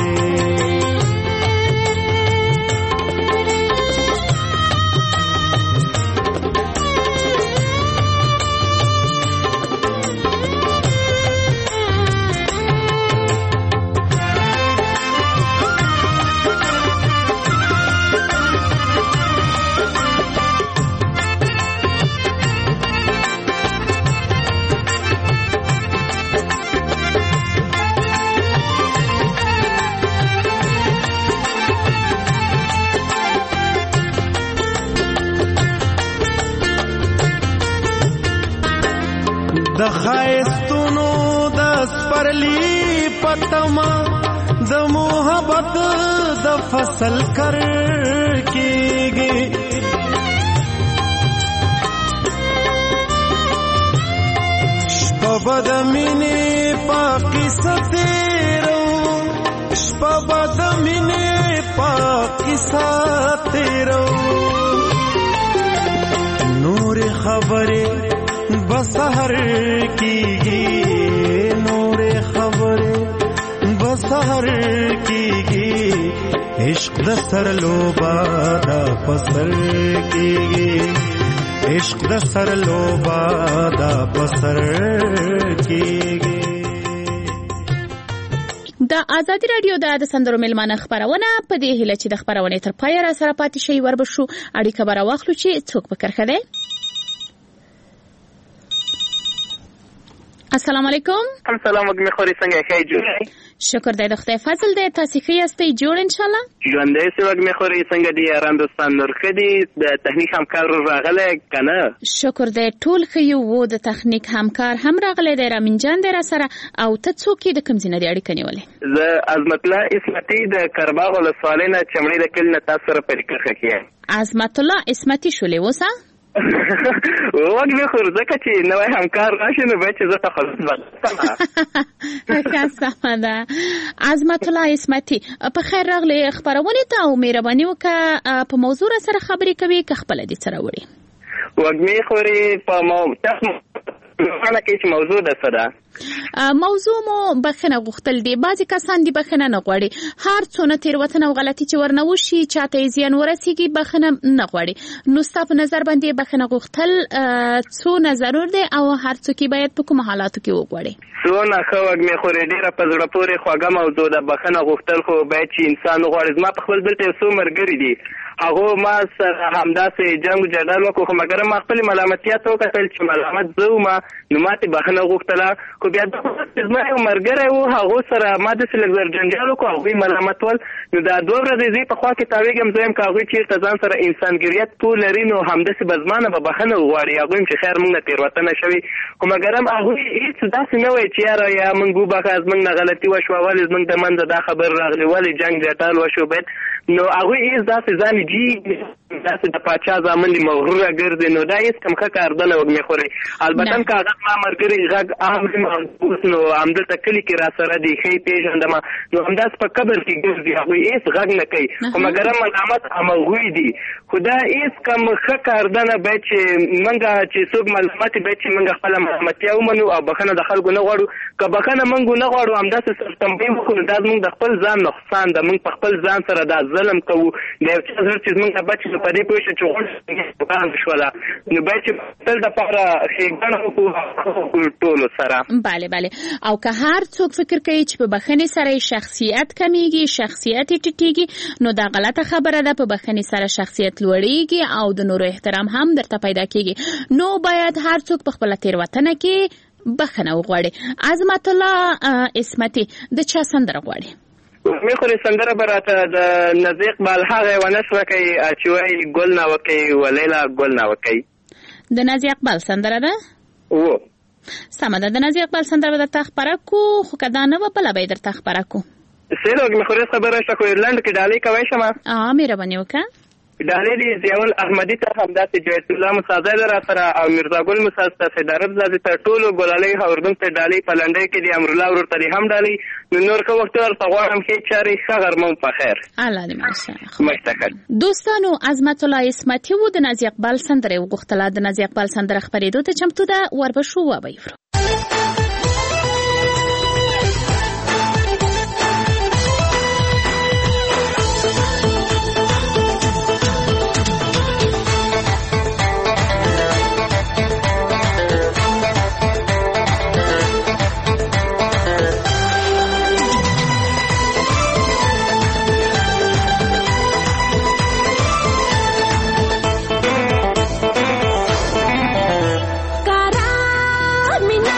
د خایستونو د سپرلی پتما د محبت د فصل کر کیږي شپه د مینې پاکي ستیرو شپه د مینې پاکي ستیرو نور خبره بسهر کیږي نور خبره بسهر کیږي عشق د سر لوبا دا پسر کیږي عشق د سر لوبا دا پسر کیږي د ازادي رادیو د سندرو ملمانه خبرونه په دې هله چې د خبرونه تر پای را سره پاتې شي وربشو اړیکه بر واخلو چې څوک به کرخه ده. السلام علیکم. السلام علیکم خوري څنګه ښه جوړه شکر دی د خدای فضل دی تاسو ښه یاستئ جوړ ان شاء الله ژوندې سې وګمه خوري څنګه دی آرام دوستان نور خدي د تخنیک همکار راغله کنه شکر دی ټول خو یو وو د تخنیک همکار هم راغله دی رامین جان دی را سره او ته څوک د کوم ځای نه اړیکه نیولې زه عظمت الله اسمتي د کرباغ ول سوالینه چمړي د کلنه تاسو سره پریکړه کوي عظمت الله اسمتي شولې وسه وګورئ خو ځکه چې نوې همکار راشي نو به چې زه تخصص بدلم ښه ده عظمت الله اسمتي په خیر راغلی خبرونه ته او مهرباني وکړه په موضوع سره خبرې کوي که خپل دي سره وړي وګورئ خو په موضوع انا کې موضوع ده صدا موضوع مو بخنه غختل دي بعضی کسان دي بخنه نه غواړي هر څونه تیروتنه او غلطي چې ورنه وشي چاته زیان ورسیږي بخنه نه غواړي نو ستاسو نظر باندې بخنه غختل څو نظر دي او هر څوک باید په کوم حالاتو کې وغواړي څو نه خو وګمه خو ډیره په زړه پورې خواږه موضوع ده بخنه غختل خو باید چې انسان غواړي زما په خپل دلته څو مرګري دي هغه ما سره همداسې جنگ جدل وکړو خو مګر ما خپل ملامتیا ته وکتل چې ملامت زه ما نو ماته بخنه غوښتله خو بیا د زما یو مرګره وو هغه سره ما د سلګر جنجال وکړو هغه ملامت ول نو دا دوه ورځې زی په خوا کې تاویږم زم کاغوي چې ځان سره انسانګریت ټول لري نو همداسې بزمانه به بخنه غواړي هغه چې خیر موږ تیروتنه شوی خو مګر هغه هیڅ داسې نه وای چې یاره یا موږ وبخه از موږ نه غلطي وشوه ولې موږ د منځ دا خبر راغلی ولې جنگ جدل وشو بد نو هغه هیڅ داسې ځان جی داسې د پاچا ځامن دي مغروره ګرځي نو دا هیڅ کم ښه کار دنه وګمې خوري البته کاغذ ما مرګري غږ اهم نو همدل تکلی کې را سره دی خې پیژندم نو همداس په قبر کې ګرځي هغه هیڅ غږ نه کوي خو مګر ملامت امغوي دي خدا هیڅ کم ښه کار دنه به چې منګه چې څوک ملامت به چې منګه خپل ملامت یو منو او بخنه د خلکو نه غواړو که بخنه منګو نه غواړو همداس سرتمبې وکړو دا موږ د خپل ځان نقصان ده موږ په خپل ځان سره دا ظلم کوو د یو څه زر چې موږ بچو په دې پوه شو چې غوښتل شولا نو به چې تل د پاره خېګنه وکړو ټول سره bale bale او که هر څوک فکر کوي چې په بخنه سره شخصیت کمیږي شخصیت ټیټیږي نو دا غلطه خبره ده په بخنه سره شخصیت لوړیږي او د نورو احترام هم درته پیدا کیږي نو باید هر څوک په خپل تیروتنه کې بخنه وغواړي عظمت الله اسمتي د چا سندره غواړي مې خو سندره براته د نزیق بال هغه ونسوه کوي چې وای ګل نه وکي ولیلا ګل نه وکي د نزیق بال سندره ده او سمه ده د نزیق بال سندره د تخبرکو خو کدا نه په لبې در تخبرکو سره مې خو خبره شته خو ایرلند کې ډالۍ کوي شمه اه مې ربنه وکړه ډالۍ دی زیول احمدی ته همداسې جیت الله مصازی را سره او مرزا ګل مصاز ته فدارب زادي ته ټولو ګلالۍ هوردون ته ډالۍ په لنډۍ کې دی امر الله ورته هم ډالۍ نو نور کو وخت ورته غواړم چې چاري خغرمون په خیر الله دې ماشاءالله مشتاق دوستانو عظمت الله اسمتي و د نازي اقبال سندره وغوښتله د نازي اقبال سندره خبرېدو ته چمتو ده وربشو و به Mine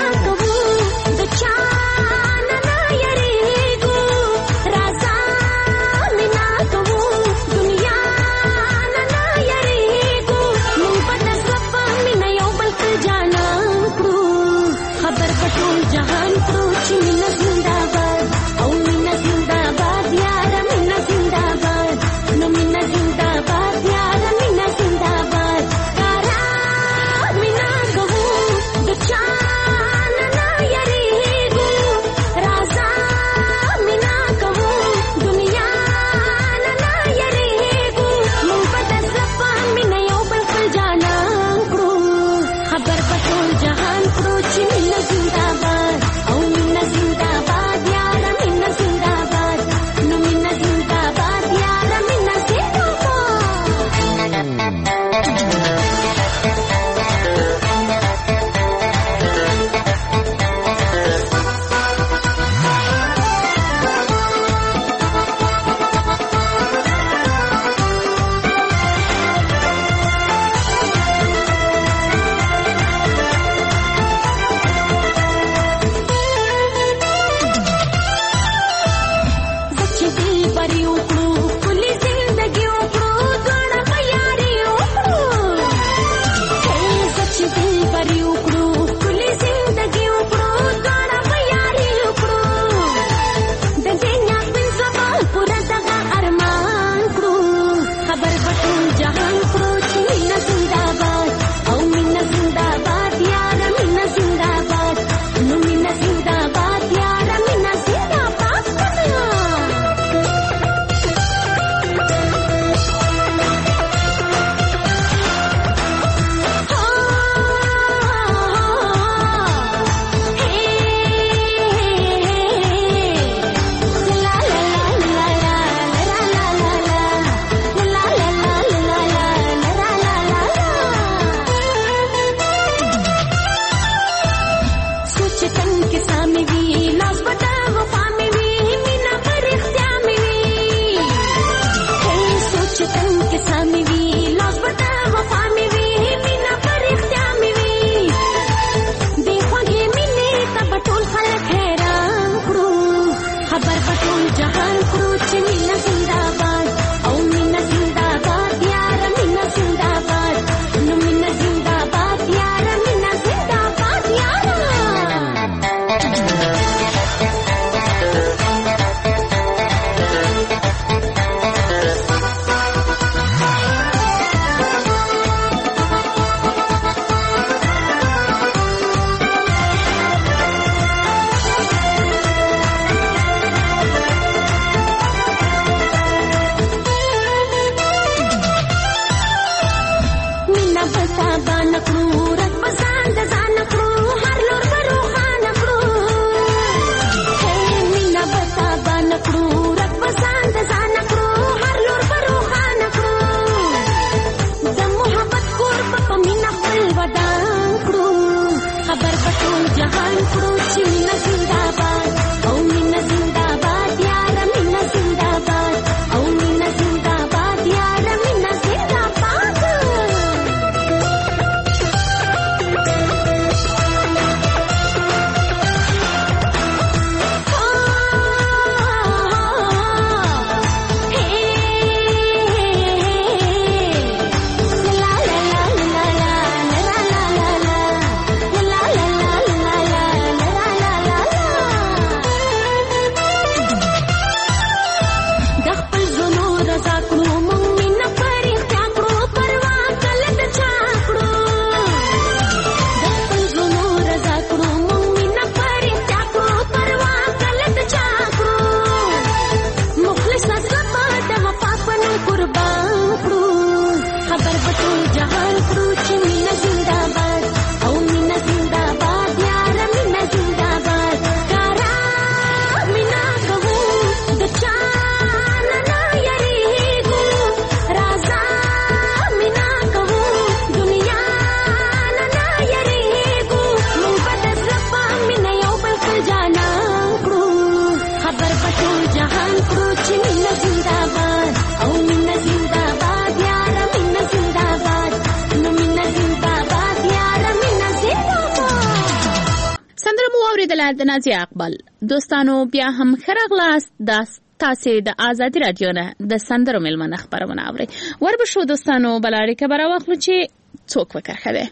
له د نازیه اقبال. دوستانو بیا هم ښه راغلاست. دا تاسې د آزادي راډیو نه د سندرو مېلمانه خپرونه اورئ. وربشو دوستانو بله اړیکه به راواخلو چې څوک وکرښه دی.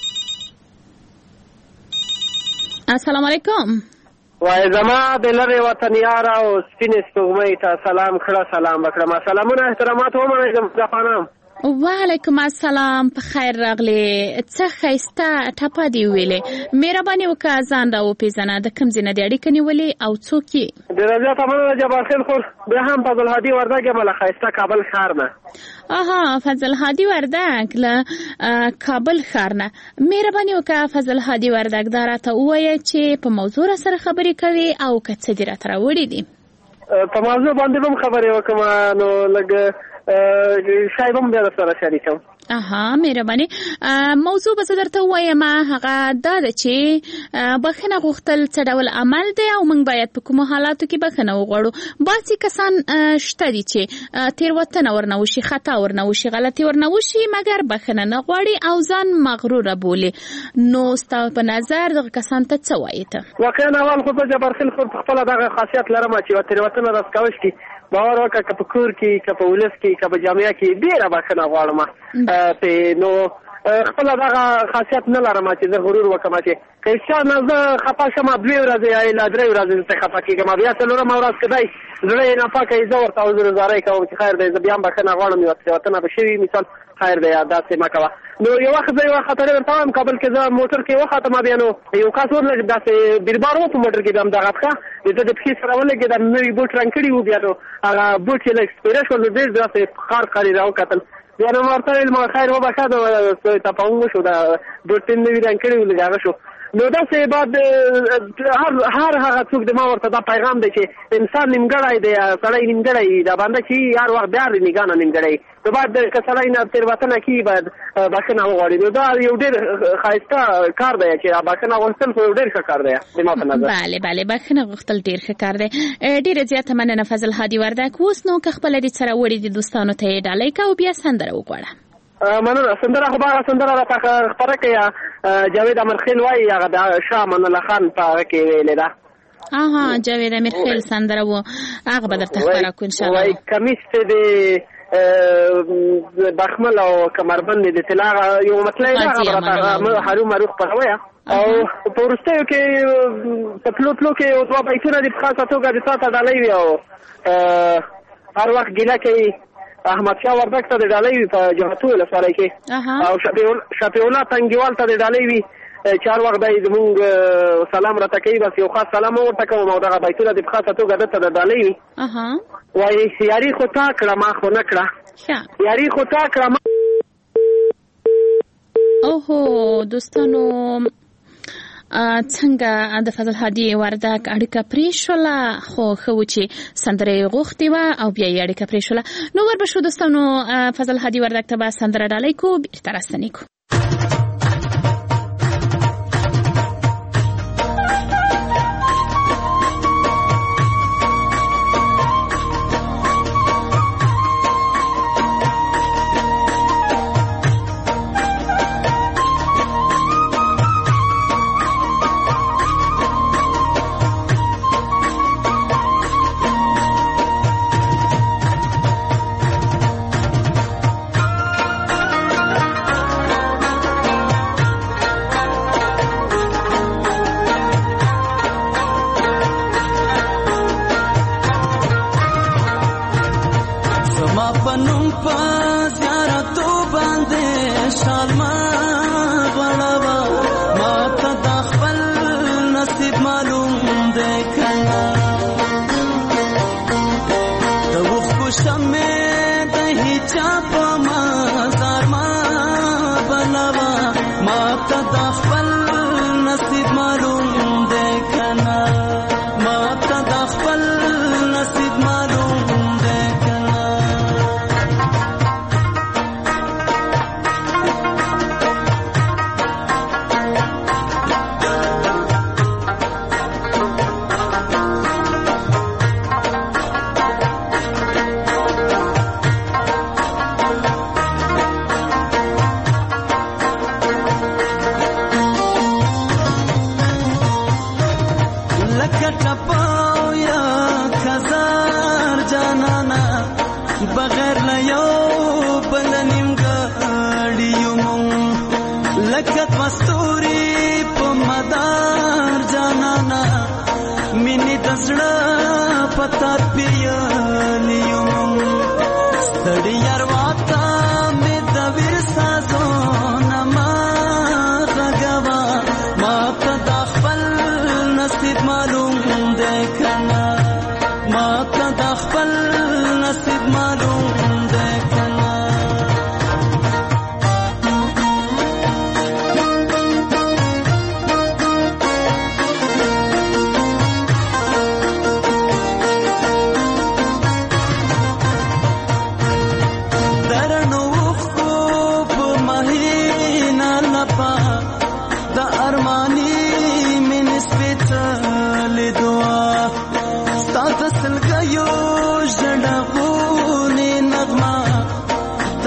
السلام علیکم. وای زما د لرې وطن یار او سپینې سپوږمۍ ته سلام کړه سلام وکړم. سلامونه احترامات ومنئ زموږ افغانان. وعلیکم السلام. په خیر راغلی. څه ښایسته ټپه دې ویلې. مهرباني وکړه ځان را وپېژنه. د کوم ځای نه دې اړیکه نیولې او څوک یې؟ ډېره زیاته مننه جبار خیل خور. بیا هم فضل هادي وردګ یم له ښایسته کابل ښار نه. اها فضل هادي وردګ له کابل ښار نه. مهرباني وکړه فضل هادي وردګ دا راته ووایه چې په موضوع را سره خبرې کوي او که څه دې راته راوړي دي. په موضوع باندې به هم خبرې وکړم نو لږ شاید هم بیا سره شریکم. اها مهرباني. موضوع به زه درته ووایم هغه دا ده چې بخښنه غوښتل څه ډول عمل دی او موږ باید په کومو حالاتو کې بخښنه وغواړو. بعضې کسان شته دي چې تېروتنه ورنه وشي، خطا ورنه وشي، غلطي ورنه وشي مګر بخښنه نه غواړي او ځان مغروره بولي. نو ستا په نظر دغه کسان ته څه وایې ته؟ واقعا اول خو زه جبارخیل خور په خپله دغه خاصیت لرم چې یوه تېروتنه راسکوش کي باور وکړه که په کور کې که په ولس کې که په جامعه کې ډېره بخښنه غواړم. په نو خپله دغه خاصیت نه لرم چې زه غرور وکړم چې که چا نه زه خفه شم دوې ورځې یا له درې ورځې زه خفه کېږم بیا څلورمه ورځ که دی زړه یې ناپاکه وي زه ورته عذرګزارۍ کوم چې خیر دی زه بیا هم بخښنه غواړم یوه تېروتنه به شوي مثال خیر دی داسې مه کوه. نو یو وخت زه یوه خطرې ورته وایم کابل کې زه موټر کې وختم بیا نو یو کس ورلګ داسې بیربار و په موټر کې د همدغه پښه د ده د پښې سره ولګېد نوي بوټ رنګ کړي وو بیا نو هغه بوټ یې لږ سپېره شول نو ډېر داسې خار خارې را وکتل. بیا نو ما ورته ویل ما خیر وبخښه د تفاهم وشو د بوټ یې نوي رنګ کړي وو لږ هغه شو. نو داسې بعد هر هر هغه څوک د ما ورته دا پیغام دی چې انسان نیمګړی دی سړی نیمګړی دا بنده چې هر وخت بیا د نګاه نه نیمګړی نو باید که سړی نه تېروتنه کي باید بخښنه وغواړي. نو دا یو ډېر ښایسته کار دی چې بخښنه غوښتل خو یو ډېر ښه کار دی زما په نظر. بله بله بخښنه غوښتل ډېر ښه کار دی. ډېره زیاته مننه فضل هادي وردګ. اوس نو که خپله دې سره وړي دي دوستانو ته یې ډالۍ که او بیا سندره وغواړه. مننه. سندره خو به هغه سندره راته خپره کړې جاوید امیرخیل وایي هغه د شاه امان الله خان په هغه کې ویلې ده. اها جاوید امیرخیل سندره و هغه به درته خپره کړو انشاءالله. وایي کمیس د بخمل او کمربند د طلا یو مطلب ده هغه هرو مرو خپروي او په وروستیو کې په تلو تلو کې یو دوه بیتونه د خاصه توګه د تا ته ډالۍ وي او هر وخت ګیله کوي احمد شاه وردګ ته د ډالۍ وي په جهتو ولسوالۍ کې او شفیع الله تنګیوال ته د ډالۍ وي چې هر وخت دی زمونږ سلام راته کوي بس یو خاص سلام ورته کوم او دغه بیتونه د خاصه توګه ده ته د ډالۍ وي. وایي یاري خو تا کړه ما خو نه کړه یاري خو تا کړه ما. اوهو دوستانو څنګه د فضل هادي وردګ اړیکه پرې شوله خو ښه و چې سندره یې غوښتې وه او بیا یې اړیکه پرې شوله. نو وربشو دوستانو فضل هادي وردګ ته به سندره ډالۍ کو بیرته راستنې کو.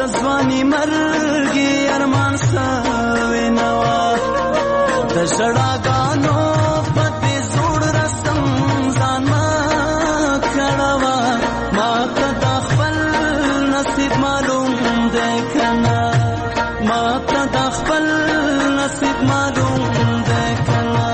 ځواني مرګي ارمان سوي نوا د شړاګانو پته زوړ رسم ځان ما کړوا ما ته خپل نصیب معلوم ده کنه ما ته خپل نصیب معلوم ده کنه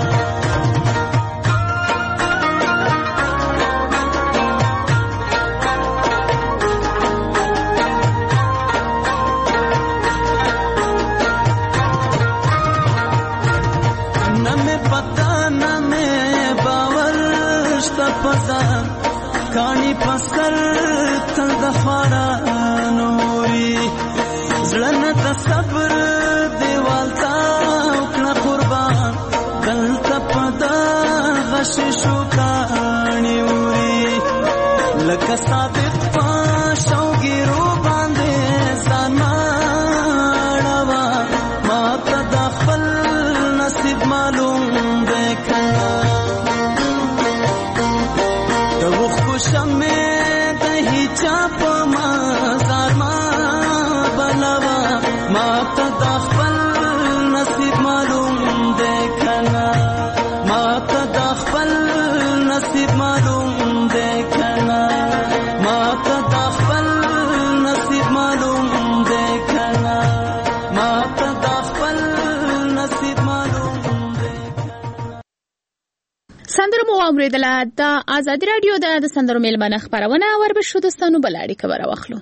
کانی پسر تل د خارا نوري زړه د صبر دیوال تا کړه قربان دلته پدا غش شو کانی وري لکه صادق پښوګیرو باندې زناړوا ما ته د خپل نصیب معلوم ده کړه شمه دهی چاپ مازار ما بلوا ما ته د خپل نصیب معلوم ده کنه ما ته د خپل نصیب معلوم ده کنه ما ته د خپل نصیب معلوم ده کنه ما ته د خپل نصیب معلوم ده سندرو مو اوریدله د آزادی رادیو د سندرو میلمنه خبرونه ور به شو دوستانو بلاړی خبره واخلو.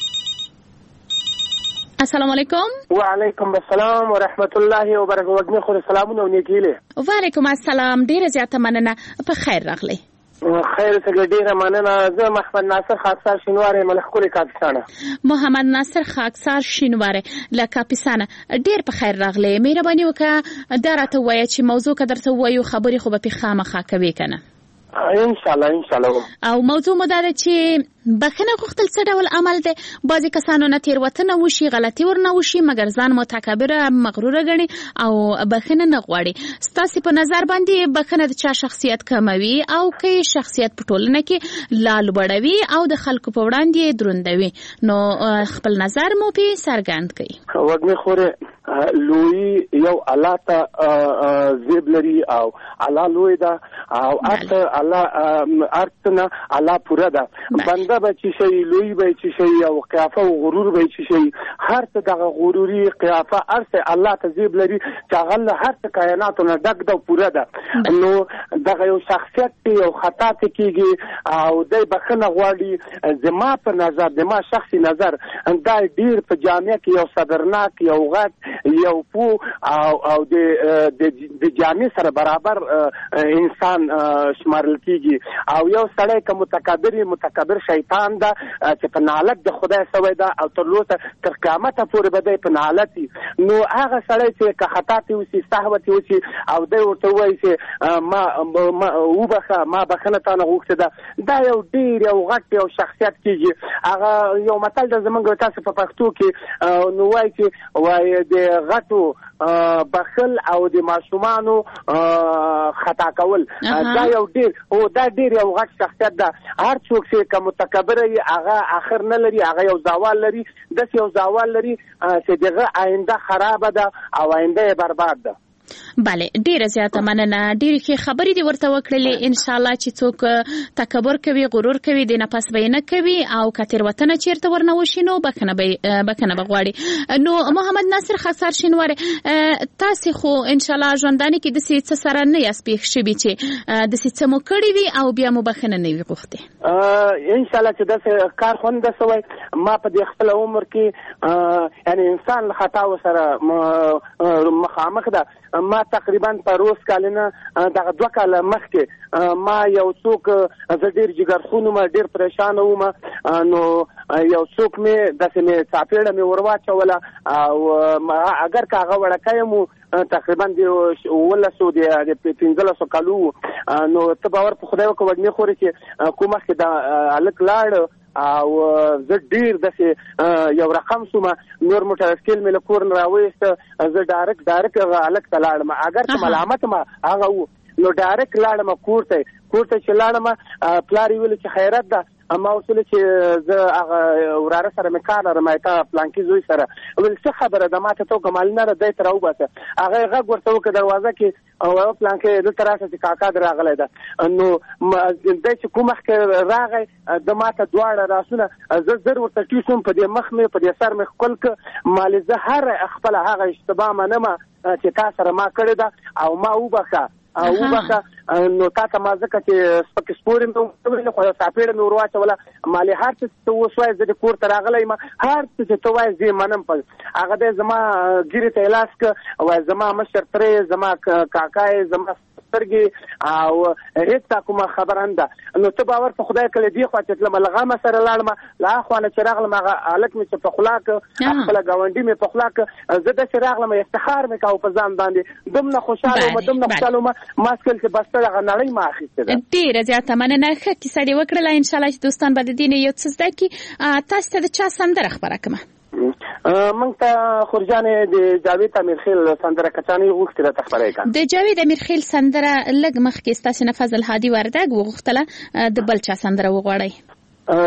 السلام علیکم. وعلیکم السلام ورحمت الله وبرکاته. خو سلامونه نیکیله. وعلیکم السلام. ډیره زیاته مننه. په خیر راغلی. خیر څنګه ډیره مننه. زه محمد ناصر خاکسار شینواری ملخکوري کاپیسانه. محمد ناصر خاکسار شینواری له کاپیسانه ډیر په خیر راغلی. مهرباني وکړه دا راته وایه چې موضوع که درته وایو خبرې خو به پې خامخا کوې که نه؟ ان شاء الله ان شاء الله. او موضوع مو دا ده چې بخښنه غوښتل څه ډول عمل دی؟ بعضې کسانو نه تېروتنه وشي، غلطي ورنه وشي، مګر ځان متکبره مغروره ګڼي او بخښنه نه غواړي. ستاسې په نظر باندې بخښنه د چا شخصیت کموي او که شخصیت په ټولنه کې لا لوړوي او د خلکو په وړاندې دروندوي؟ نو خپل نظر مو پې څرګند کړئ. وږمې خورې لوی یو الله ته زیب لري او الله لوی ده او ارته الله ارتنا الله پوره ده. بنده به چې شي لوی به چې شي او قیافه او غرور به چې شي هر څه دغه غروري قیافه ارته الله ته زیب لري چې هغه هر څه کائناتو نه ډک ده پوره ده. نو دغه یو شخصیت یو خطا ته کیږي او د بخنه غواړي. زما په نظر زما شخصي نظر دا ډیر په جامعه کې یو صبرناک یو غټ یو پو او او د د جامع سره برابر انسان شمارل کیږي او یو سړی که متکبر متکبر شیطان ده چې په نالت د خدای سوی ده او تر لوسه تر قیامت پورې به دی په نالت نو هغه سړی چې که خطا ته وشي سهو ته وشي او دی ورته وایي چې ما وبخه ما بخنه تا نه غوښته ده دا یو ډیر یو غټ یو شخصیت کیږي. هغه یو متل د زمونږ تاسو په پښتو کې نو وایي چې وایي د غټو بخل او د ماشومانو خطا کول دا یو ډیر او دا ډیر یو غټ شخصیت ده. هر څوک چې که متکبر وي هغه اخر نه لري، هغه یو زوال لري، داسې یو زوال لري چې دغه آینده خرابه ده او آینده یې برباد ده. بله ډیره زیاته مننه. ډیرې ښې خبرې دې ورته وکړلې. انشاءالله چې څوک تکبر کوي غرور کوي د نفس به یې نه کوي او که تېروتنه چېرته ورنه وشي نو بخښنه به به غواړي. نو محمد ناصر خاکسار شینواری تاسې خو انشاءالله ژوندانې کې داسې څه سره نه یاست پېښ شوي چې داسې څه مو کړي وي او بیا مو بخښنه نه وي غوښتې؟ انشاءالله چې داسې کار خو نه ده سوی. ما په دې خپل عمر کې یعنی انسان له خطاو سره مخامخ ده. ما تقریبا په روز کالنه دغه دوه کاله مخکې ما یو څوک زه ډېر جګرخون وم، ډېر پریشان وم. نو یو څوک مې داسې مې څاپېړه مې ور واچوله او اگر که هغه وړکی یم تقریبا د اوولسو د پنځلسو کالو نو ته باور په خدای وکړه وږمې خورې چې کوم مخکې دا هلک لاړ او زه ډیر داسې یو رقم شوم. نور موټر سکیل مې له کور نه راویسته. زه ډایرکټ ډایرکټ هغه هلک ته لاړم. اگر که ملامت ما هغه و نو ډایرکټ لاړم کور ته. کور ته چې لاړم پلار یې ویل چې خیرت ده ما وصل چې زه هغه وراره سره مې کار لرم تا پلانکی زوی سره ول څه خبره د ماته تو کمال نه د تر او بس هغه غږ ورته وکړ دروازه کې او پلانکی د تراسه چې کاکا دراغله ده نو د چې کومخ راغی د ماته دواړه راسونه زه زر ورته کیسوم په دې مخ مې په دې سر مې خپل ک مال زه هر خپل هغه اشتباه منم چې تاسو سره ما کړی دا او ما وبخه او وبخه نو تاسو ما ځکه چې سپک سپورم نو نو خو ساپېړ نو ورواچوله مالي هر څه ته وسوای زه د کور ته راغلی ما هر څه چې ته وایې زه منم په هغه د زما ګیرې ته الاس ک او زما مشر ترې زما کاکای زما سترګې او هیڅ کومه خبره نه نو ته باور په خدای کله دی خو چې لملغه ما سره لاړم لا خو نه چراغ ما الک می چې په خلاک خپل گاونډي می په خلاک زه د چراغ ما افتخار می کاو په ځان باندې دمنه خوشاله او دمنه خوشاله ما ماسکل چې بس ته غنړی ما اخیسته ده ډیره زیاته مننه ښه کیسه دی وکړه ان شاء الله چې دوستان به د دین یو څه زده کی تاسو ته د چا سندره خبره کوم مونږ ته خورجانې د جاوید امیرخیل سندره کچانی غوښتله تخبرای کړه د جاوید امیرخیل سندره لګ مخکې ستاسو نه فضل هادي وردګ وغوښتله د بل چا سندره وغواړي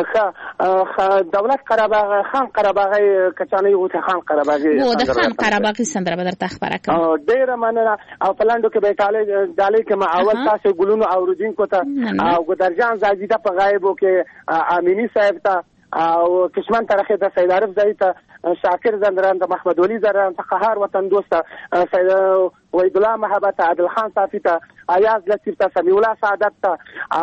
خا دولت قرهباغ خان قرهباغی کچانی غوته خان قرهباغی و د خان قرهباغی سندره به درته خبره کوم ډیره مننه او پلاندو کې به کاله دالې کې ما اول تاسو ګلونو او رودین کوته او ګدرجان زاجیده په غایبو کې امینی صاحب ته او کشمن ترخه د سید عارف زاید ته شاکر زندران د محمد ولی زندران ته قهار وطن دوست سید وحید الله محبت عادل خان صافی ته ایاز لطیف ته سمیع الله سعادت ته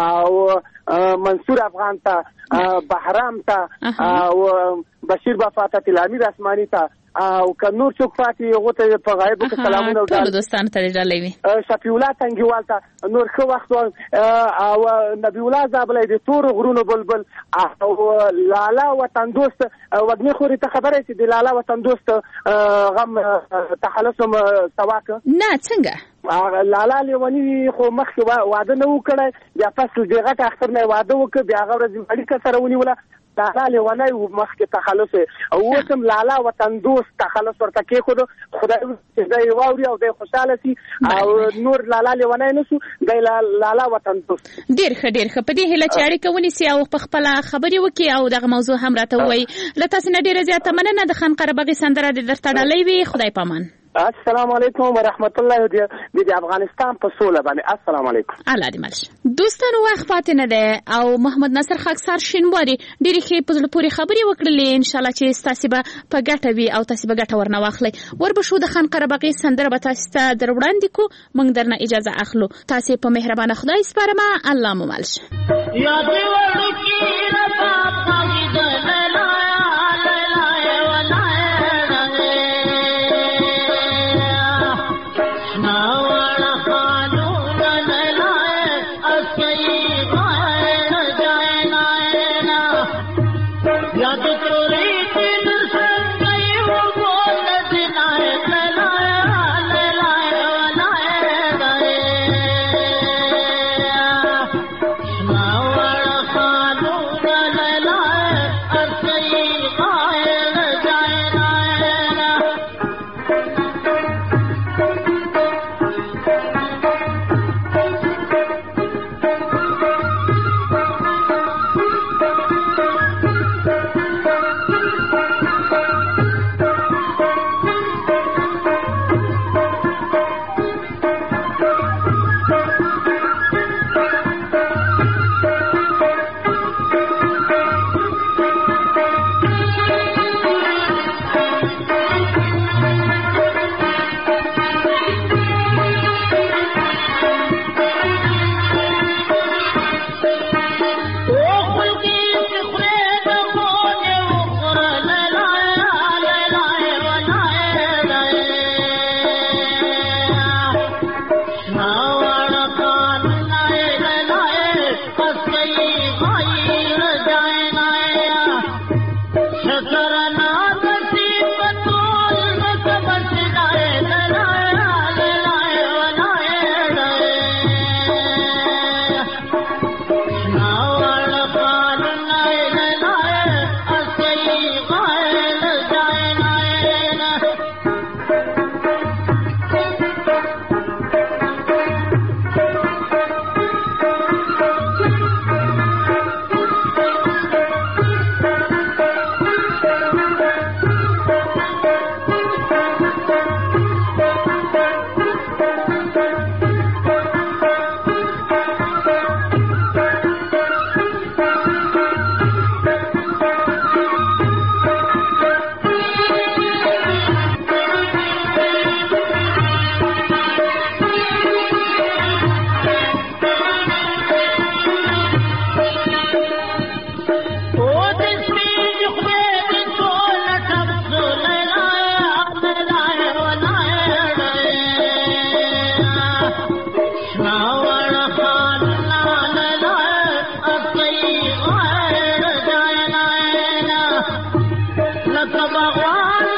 او منصور افغان ته بهرام ته او بشیر بافا ته تلامیر اسماني ته او که نور څوک فاتي هغه ته په غایب کې سلامونه ټول دوستان ته ډالې شفیع الله تنګیوال ته نور ښه وخت او نبی الله زابلې د تور غرونو بلبل او لالا وطن دوست وګنی خوري ته خبره چې د لالا وطن دوست غم تخلصم سواک نه څنګه لالا لیونی خو مخکې واده نه وکړي بیا فصل دیغه ته اختر نه واده وکړ بیا هغه ورځ اړیکه سره ونیوله لالا لیونی مخکې تخلص او کوم لالا وطن دوست تخلص ورته کې خو خدای دې واوري او دې خوشاله سي او نور لالا لیونی نشو د لالا وطن دوست ډیر ښه ډیر ښه په دې هله چې اړیکه ونیسي او په خپل خبري وکي او دغه موضوع هم راته وایي له تاسو نه ډیره زیاته مننه د خان قرهباغي سندره د درته ډالۍ وي خدای پامان السلام علیکم ورحمت الله د افغانستان په سوله باندې السلام علیکم الله دې مل دوستانو وخت پاتې نه ده او محمد نصر خاکسار شینواری ډېری ښې په زړه پورې خبرې وکړلې ان شاء الله چې تاسو به په ګټه وي او تاسو به ګټه ورنه واخلئ وربشو د خان قرهباغي سندره به تاسو ته در وړاندې کو موږ درنه اجازه اخلو تاسو په مهربانه خدای سپارم الله مو مل شه یا دې ورکی رفا Now بغوان